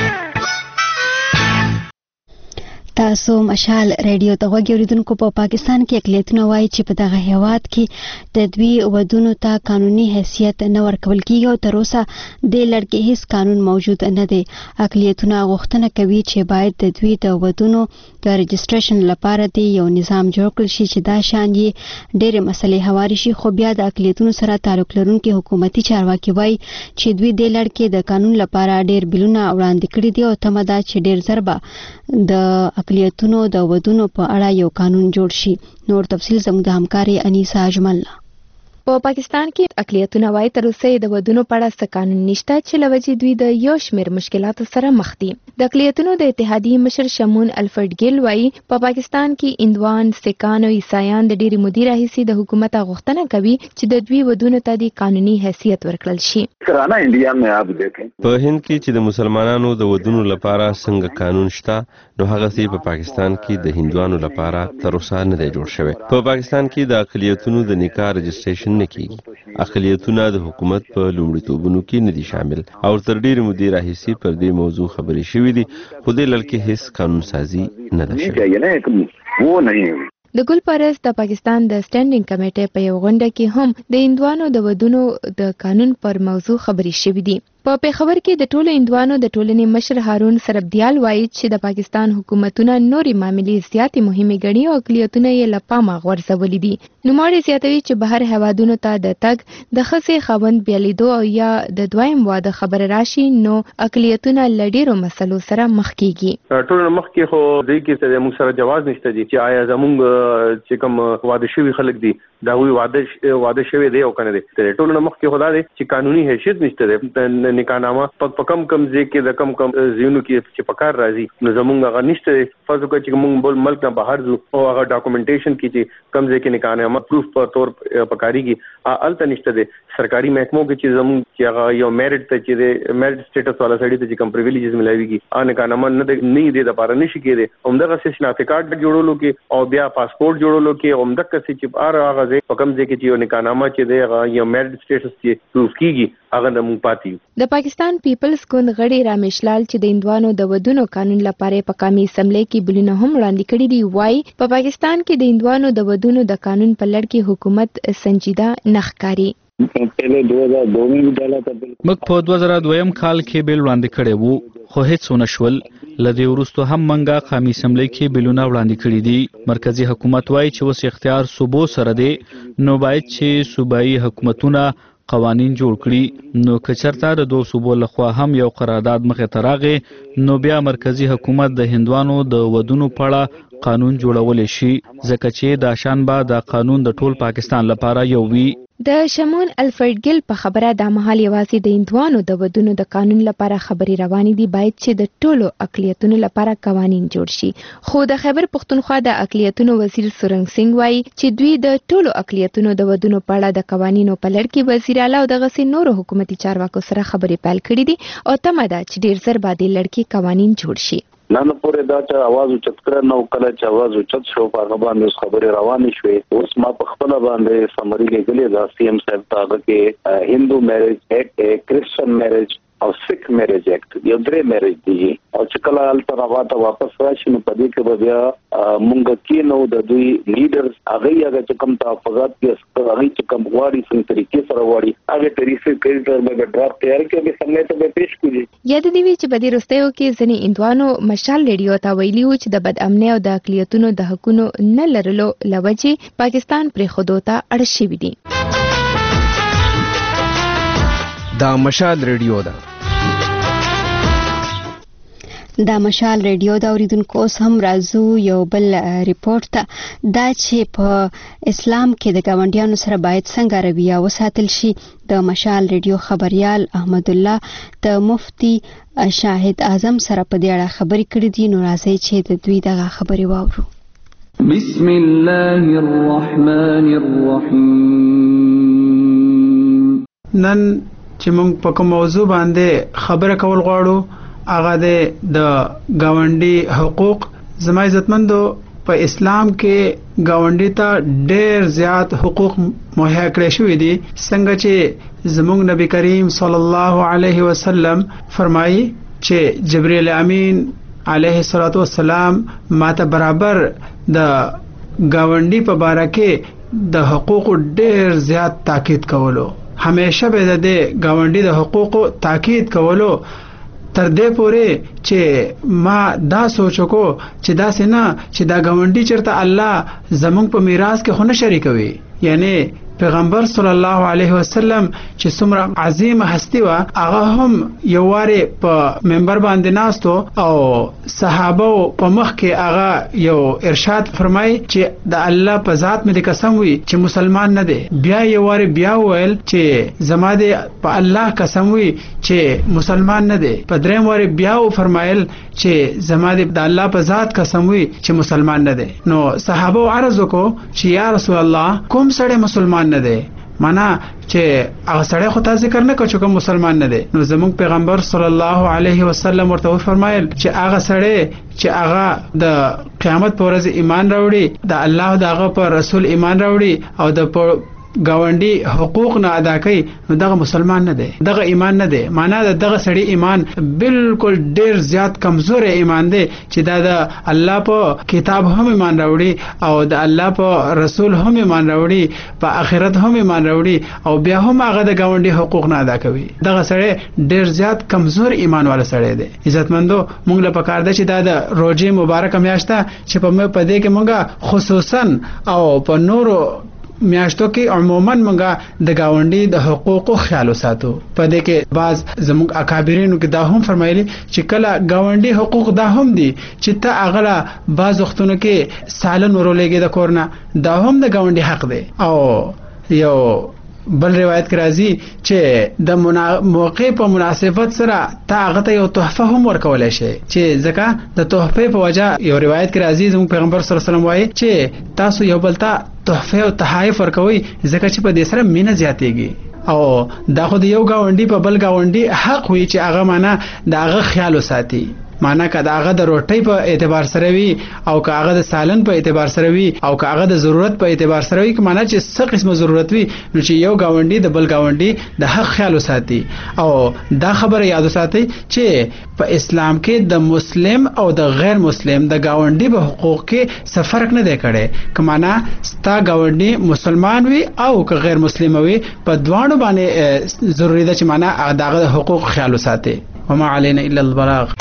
تاسو مشال ریډیو ته غوږی اوریدونکو په پاکستان کې اقلیتونه وایي چې په دغه هیواد کې د دوی ودونو ته قانوني حیثیت نه ورکول کیږي او تر اوسه د لړکې هیڅ قانون موجود نه دی. اقلیتونه غوښتنه کوي چې باید د دوی د ودونو د رجسټریشن لپاره دی یو نظام جوړ کړل شي چې دا شان یې ډېرې مسلې هواري شي. خو بیا د اقلیتونو سره تعلق لرونکي حکومتي چارواکي وایي چې دوی د لړکې د قانون لپاره ډېر بلونه وړاندې کړي دي او تمه ده چې ډېر ژر به د اقلیتونو د ودونو په اړه یو قانون جوړ شي. نور تفصیل زموږ د همکاري انیسا اجمل. په پاکستان کې اقلیتونه وایي تر اوسه د ودونو په اړه څه قانون نشته چې لوجې دوی د یو شمېر مشکلاتو سره مخ دي. د اقلیتونو د اتحادیې مشر شمون الفرد ګیل وایي په پاکستان کې هندوان، سکان او عیسایان د ډېرې مودې راهیسې د حکومت غوښتنه کوي چې د دوی ودونو ته د قانوني حیثیت ورکړل شي. په هند کې چې د مسلمانانو د ودونو لپاره څنګه قانون شته نو هغه سي په پاکستان کې د هندوانو لپاره تر اوسه نه دی جوړ شوی. په پاکستان کې د اقلیتونو د نکاح رجسټریشن نه کیږي. اقلیتونه د حکومت په لومړیتوبونو کې نه دي شامل او تر ډېرې مودې راهیسې پر دې موضوع خبرې شوې دي خو دې لړکې هیڅ قانون سازي نه ده شوې. د ګل پرست د پاکستان د سټینډینګ کمیټې په یو غونډه کې هم د هندوانو د ودونو د قانون پر موضوع خبرې شوې دي. په پیښور کې د ټولو هندوانو د ټولنې مشر هارون سربدیال وایي چې د پاکستان حکومتونه نورې معاملې زیاتې مهمې ګڼي او اقلیتونه یې له پامه غورځولي دي. نوموړی زیاتوي چې بهر هیوادونو ته د تګ د ښځې خاوند بیا لیدو او یا د دویم واده خبره راشي نو اقلیتونه له ډېرو مسلو سره مخ کیږي. ټول مخکې خو دوی کې موږ سره جواز نشته دي چې آیا زموږ چې کوم واده شوي خلک دي دا وی واده واده شوی دی او کنه دی. ټول مخکې خدا دی چې قانوني حیثیت نشته دی. نکاحنامه په کم کم ځای کې د کم کم ځایونو کې چې پکار راځي نو زمونږ هغه نشته. فرض وکړئ چې موږ بل ملک نه بهر ځو او هغه ډاکومنټیشن کې چې کم ځای کې نکاحنامه پروف په تور پکاريږي الته نشته دی. سرکاري محکمو کې چې زمونږ چې هغه یو میرټ ته چې د میرټ سټیټس والا سړی ته چې کم پریویلیجز ملایويږي ا نکاحنامه نه نه دی د لپاره نشي کېږي. همدغه شناختی کارت جوړولو کې او بیا پاسپورت جوړولو کې همدغه چې ار هغه ځای په کم ځای کې چې یو نکاحنامه چې دی هغه یو میرټ سټیټس چې پروف کیږي هغه د مونږ پاتې. د پاکستان پیپلز ګوند غړي رامیشلال چې د هندوانو د ودونو قانون لپاره په قومي اسمبلی کې بلونه هم وړاندې کړي دي وایي په پاکستان کې د هندوانو د ودونو د قانون په لړ کې حکومت سنجیده نه ښکاري. موږ په دوه زره دویم کال کې بیل وړاندې کړی وو خو هیڅ ونه شول. له دې وروسته هم منګه قومي اسمبلی کې بیلونه وړاندې کړي دي. مرکزی حکومت وایي چې اوس اختیار صوبو سره دی نو باید چې صوبایي حکومتونه قوانین جوړ کړي. نو که چېرته د دوه صوبو لخوا هم یو قرارداد مخې ته راغی نو بیا مرکزی حکومت د هندوانو د ودونو په اړه قانون جوړولی شي ځکه چې دا شان به دا قانون د ټول پاکستان لپاره یو وي. د شمون الفرد ګیل په خبره دا مهال یوازې د هندوانو د ودونو د قانون لپاره خبرې روانې دي باید چې د ټولو اقلیتونو لپاره قوانین جوړ شي. خو د خیبر پختونخوا د اقلیتونو وزیر سورنګ سنگ وایي چې دوی د ټولو اقلیتونو د ودونو په اړه د قوانینو په لړ کې وزیر اعلی او دغسې نورو حکومتي چارواکو سره خبرې پیل کړي دي او تمه ده چې ډېر ژر به د لړ کې قوانین جوړ شي. نن پورې دا چې आवाज اوچت کړ نو کله چې आवाज اوچت شو په هغه باندې خبرې روانې شوې. اوس ما په خپل باندې سمري لګلې دا سی ایم صاحب تاغه کې هندو میرج ایکټ کرسچن میرج او سیک میریج اکټ یو درې میریج دی او چې کله الته راغاته واپس راشي نو په دې کې به بیا مونږ کې نو د دوی لیډرز هغه هغه چې کوم تحفظات کې هغه چې کوم غواړي څنګه طریقې سره غواړي هغه طریقې کې تر به ډرافټ تیار کړي سمې ته به پیش کړي. یاد دی وی چې بدی رستیو کې ځنې اندوانو مشال ریډیو ته ویلي و چې د بد امنۍ او د اقلیتونو د حقونو نه لرلو لوجې پاکستان پرې خودو ته اړ شوی دی. دا مشال ریډیو ده. دا مشال ریډیو دا اوریدونکو اوس هم راځو یو بل ریپورت ته دا چې په اسلام کې د ګاونډیانو سره باید څنګه رویه وساتل شي. د مشال ریډیو خبريال احمد الله د مفتی شاهد اعظم سره په دې اړه خبرې کړې دي. نو راځي چې د دوی دغه خبرې واورو. بسم الله الرحمن الرحیم. نن چې موږ په کوم موضوع باندې خبره کول غواړو هغه د گاونډي حقوق. زما عزتمندو په اسلام کې گاونډي ته ډېر زیات حقوق مهیا کړی شوی دي څنګه چې زموږ نبی کریم صلی الله علیه وسلم فرمایي چې جبرئیل امین علیه الصلاۃ والسلام ماته برابر د گاونډي په باره کې د حقوق ډېر زیات تاکید کولو. همیشه به د گاونډي د حقوق تاکید کولو تر دې پورې چې ما دا سوچو کو چې دا سينه چې دا گاونډي چرته الله زمونږ په میراث کې خونه شریکوي. یعنی پیغمبر صلی الله علیه وسلم چې څومره عظیم هستی و هغه هم یو واره په منبر باندې ناستو او صحابه په مخ کې هغه یو ارشاد فرمای چې د الله په ذات مې قسم وي چې مسلمان نه دی. بیا یو واره بیا ویل چې زما دې په الله قسم وي چې مسلمان نه دی. په دریم واره بیا فرمایل چې زما دې د الله په ذات قسم وي چې مسلمان نه دی. نو صحابه عرض وکړو چې یا رسول الله کوم سړی مسلمان نه دی؟ معنا چې هغه سړی خو تاسو ذکر نه کوي چې کوم مسلمان نه دی. نو زموږ پیغمبر صلی الله علیه وسلم ورته فرمایل چې هغه سړی چې هغه د قیامت پر ورځ ایمان راوړي، د الله او دغه پر رسول ایمان راوړي او د گاونډي حقوق نه ادا کوي، نو دغه مسلمان نه دی، دغه ایمان نه دی. معنا دغه سړی ایمان بالکل ډیر زیات کمزور ایمان دی چې دا د الله په کتاب هم ایمان راوړي او د الله په رسول هم ایمان راوړي، په آخرت هم ایمان راوړي او بیا هم هغه د گاونډي حقوق نه ادا کوي. دغه سړی ډیر زیات کمزور ایمان والا سړی دی. عزتمندو موږ له پکار دی چې دا د روزي مبارک میاشته چې په مې په دې کې موږ خصوصا او په نورو میاشتو کې عموما موږ د گاونډي د حقوقو خیال وساتو. په دې کې بعض زموږ اکابرینو کې دا هم فرمایلي چې کله گاونډي حقوق دا هم دي چې ته اغلا بعض وختونو کې سالن ورولېږي د کورنا، دا هم د گاونډي حق دی. او یو بل روایت کې راځي چې د منا... موقع په مناسبت سره تا هغه ته یو تحفه هم ورکولای شي، چې ځکه د تحفه په وجه یو روایت کې راځي زموږ پیغمبر صلی الله علیه وسلم وایي چې تاسو یو بل ته تحفه او تحائف ورکوي ځکه چې په دې سره مینه زیاتېږي. او دا خو د یو گاونډي په بل گاونډي حق وي چې هغه معنا د هغه خیال وساتي. معنا که هغه د روټۍ په اعتبار سره وي او که هغه د سالن په اعتبار سره وي او که هغه د ضرورت په اعتبار سره وي، که معنا چې څه قسمه ضرورت وي، نو چې یو گاونډي د بل گاونډي د حق خیال وساتي. او دا خبره یاد وساتئ چې په اسلام کې د مسلم او د غیر مسلم د گاونډي په حقوق کې څه فرق نه دی کړی. که معنا ستا گاونډي مسلمان وي او که غیر مسلم وي، په دواړو باندې ضروری ده چې معنا دغه حقوق خیال وساتي. وما علينا الا البلاغ.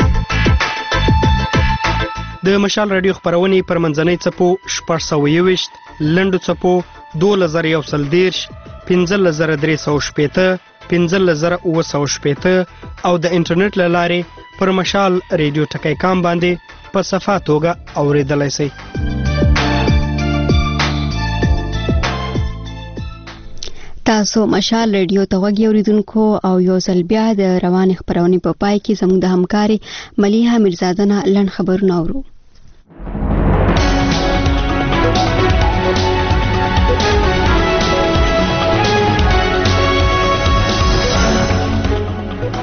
د مشال رادیو خبرونه پر منځنۍ چپو شپږ سوه یوویشت، لنډو چپو دولس زره یو سل دېرش، پنځلس زره درې سوه شپېته، پنځلس زره اووه سوه شپېته او د انټرنیټ له لارې پر مشال رادیو ټکی کام باندې په صفه توګه اورېدلی شئ. تاسو مشال ریډیو ته غوږی اوریدونکو او یو ځل بیا د روان خبرونه په پای کې زموږ د همکاري ملیحه میرزاده نه لن خبرونه اورو.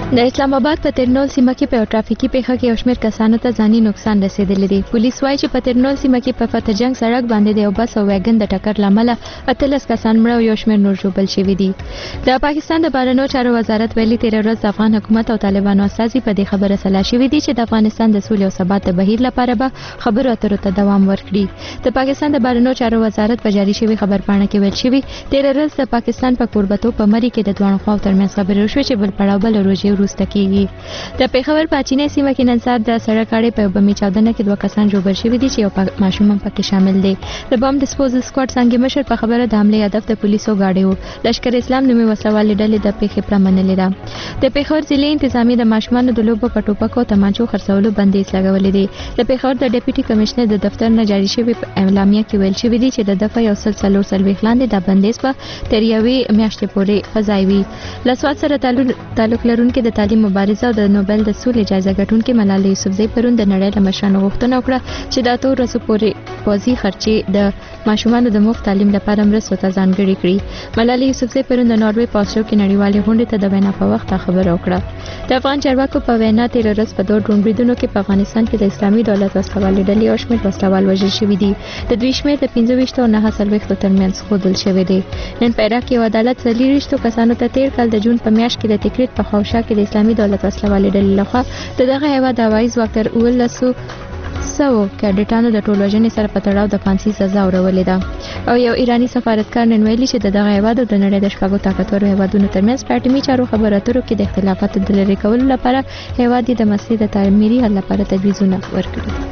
د اسلام آباد په ترنول سیمه کې په ټرافیکي پیښه کې یو شمېر کسانو ته ځاني نقصان رسیدلی دی. پولیس وایي چې په ترنول سیمه کې په فتح جنگ سړک باندې د یو بس او ویګن د ټکر له امله اتلس کسان مړه او یو شمېر نور ژوبل شوي دي. د پاکستان د بهرنیو چارو وزارت ویلي تېره ورځ د افغان حکومت او طالبانو استازي په دې خبره سلا شوي دي چې د افغانستان د سولې او ثبات د بهیر لپاره به خبرو اترو ته دوام ورکړي. د پاکستان د بهرنیو چارو وزارت په جاري شوي خبرپاڼه کې ویل شوي تېره ورځ د پاکستان په کوربتو په مری کې د دواړو خواو ترمنځ خبرې وشوې چې بل پړاو بل روژې وروسته کېږي. د پیښور په چینې سیمه کې نن سهار د سړک اړې په بمي چاودنه کې دوه کسان ژوبل شوي دي چې یو ماشوم هم پکې شامل دی. د بم ډسپوزل سکواډ څنګه مشر په خبره د حملې هدف د پولیسو گاډي وو. لشکر اسلام نومي وسوالې ډلې د پیښې پړه منلې ده. د پیښور ضلع انتظامی د ماشومانو د لوبو په ټوپکو او تمانچو خرڅولو بندیز لګولې دی. د پیښور د ډیپټي کمشنر د دفتر نه جاري شوی اعلامیه کې ویل شوی دی چې د دفعه یو سل څلور څلوېښت لاندې د بندیز په تر یوې میاشتې پورې فضای وي. له سواد سره تعلق لرونکي د تعلیم مبارزه او د نوبل د سولې جایزه ګټونکې ملالۍ یوسفزۍ پرون د نړۍ له مشرانو غوښتنه وکړه چې د اتو ورځو پورې پوځي خرچې د ماشومانو د مفت تعلیم لپاره مرستو ته ځانګړې کړي. ملالۍ یوسفزۍ پرون د ناروې په اسلو کې نړیوالې غونډې ته د وینا په وخت خبره وکړه. د افغان چارواکو په وینا تېره ورځ په دوه ډرون بریدونو کې په افغانستان کې د اسلامي دولت وسلوالې ډلې او شمېر وسلوال وژل شوي دي. د دوی شمېر د پنځه ویشتو او نهه څلوېښتو ترمنځ ښودل شوی دی. نن په عراق کې یو عدالت څلېرویشتو کسانو ته تېر کال د جون په میاشت کې د تکریت په خواوشا کې د اسلامي دولت وسلوالې ډلې لخوا د دغه هیواد هوایي ځواک تر اوولسو سوو کیډټانو د ټول وژنې سره په تړاو د فانسي سزا اورولې ده. او یو ایرانی سفارتکار نن ویلي چې د دغه هیواد د نړۍ د شپږو طاقتورو هیوادونو ترمنځ په اټومي چارو خبرو اترو کې د اختلافاتو د لرې کولو لپاره هیواد یې د مسلې د تعمیري حل لپاره تجویزونه ورکړي.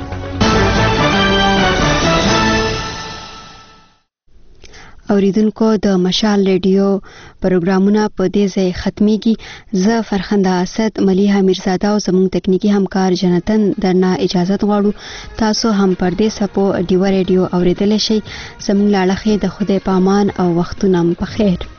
اوریدونکو د مشال ریډیو پروګرامونه په دې ځای ختميږي. زه فرخنده اسد، ملیحه میرزاده او زموږ تکنیکی همکار جنتن درنه اجازه غواړو. تاسو هم پر دې سپو ډیو ریډیو اوریدل شئ. زموږ لاړه د خدای پامان او وختونه په خیر.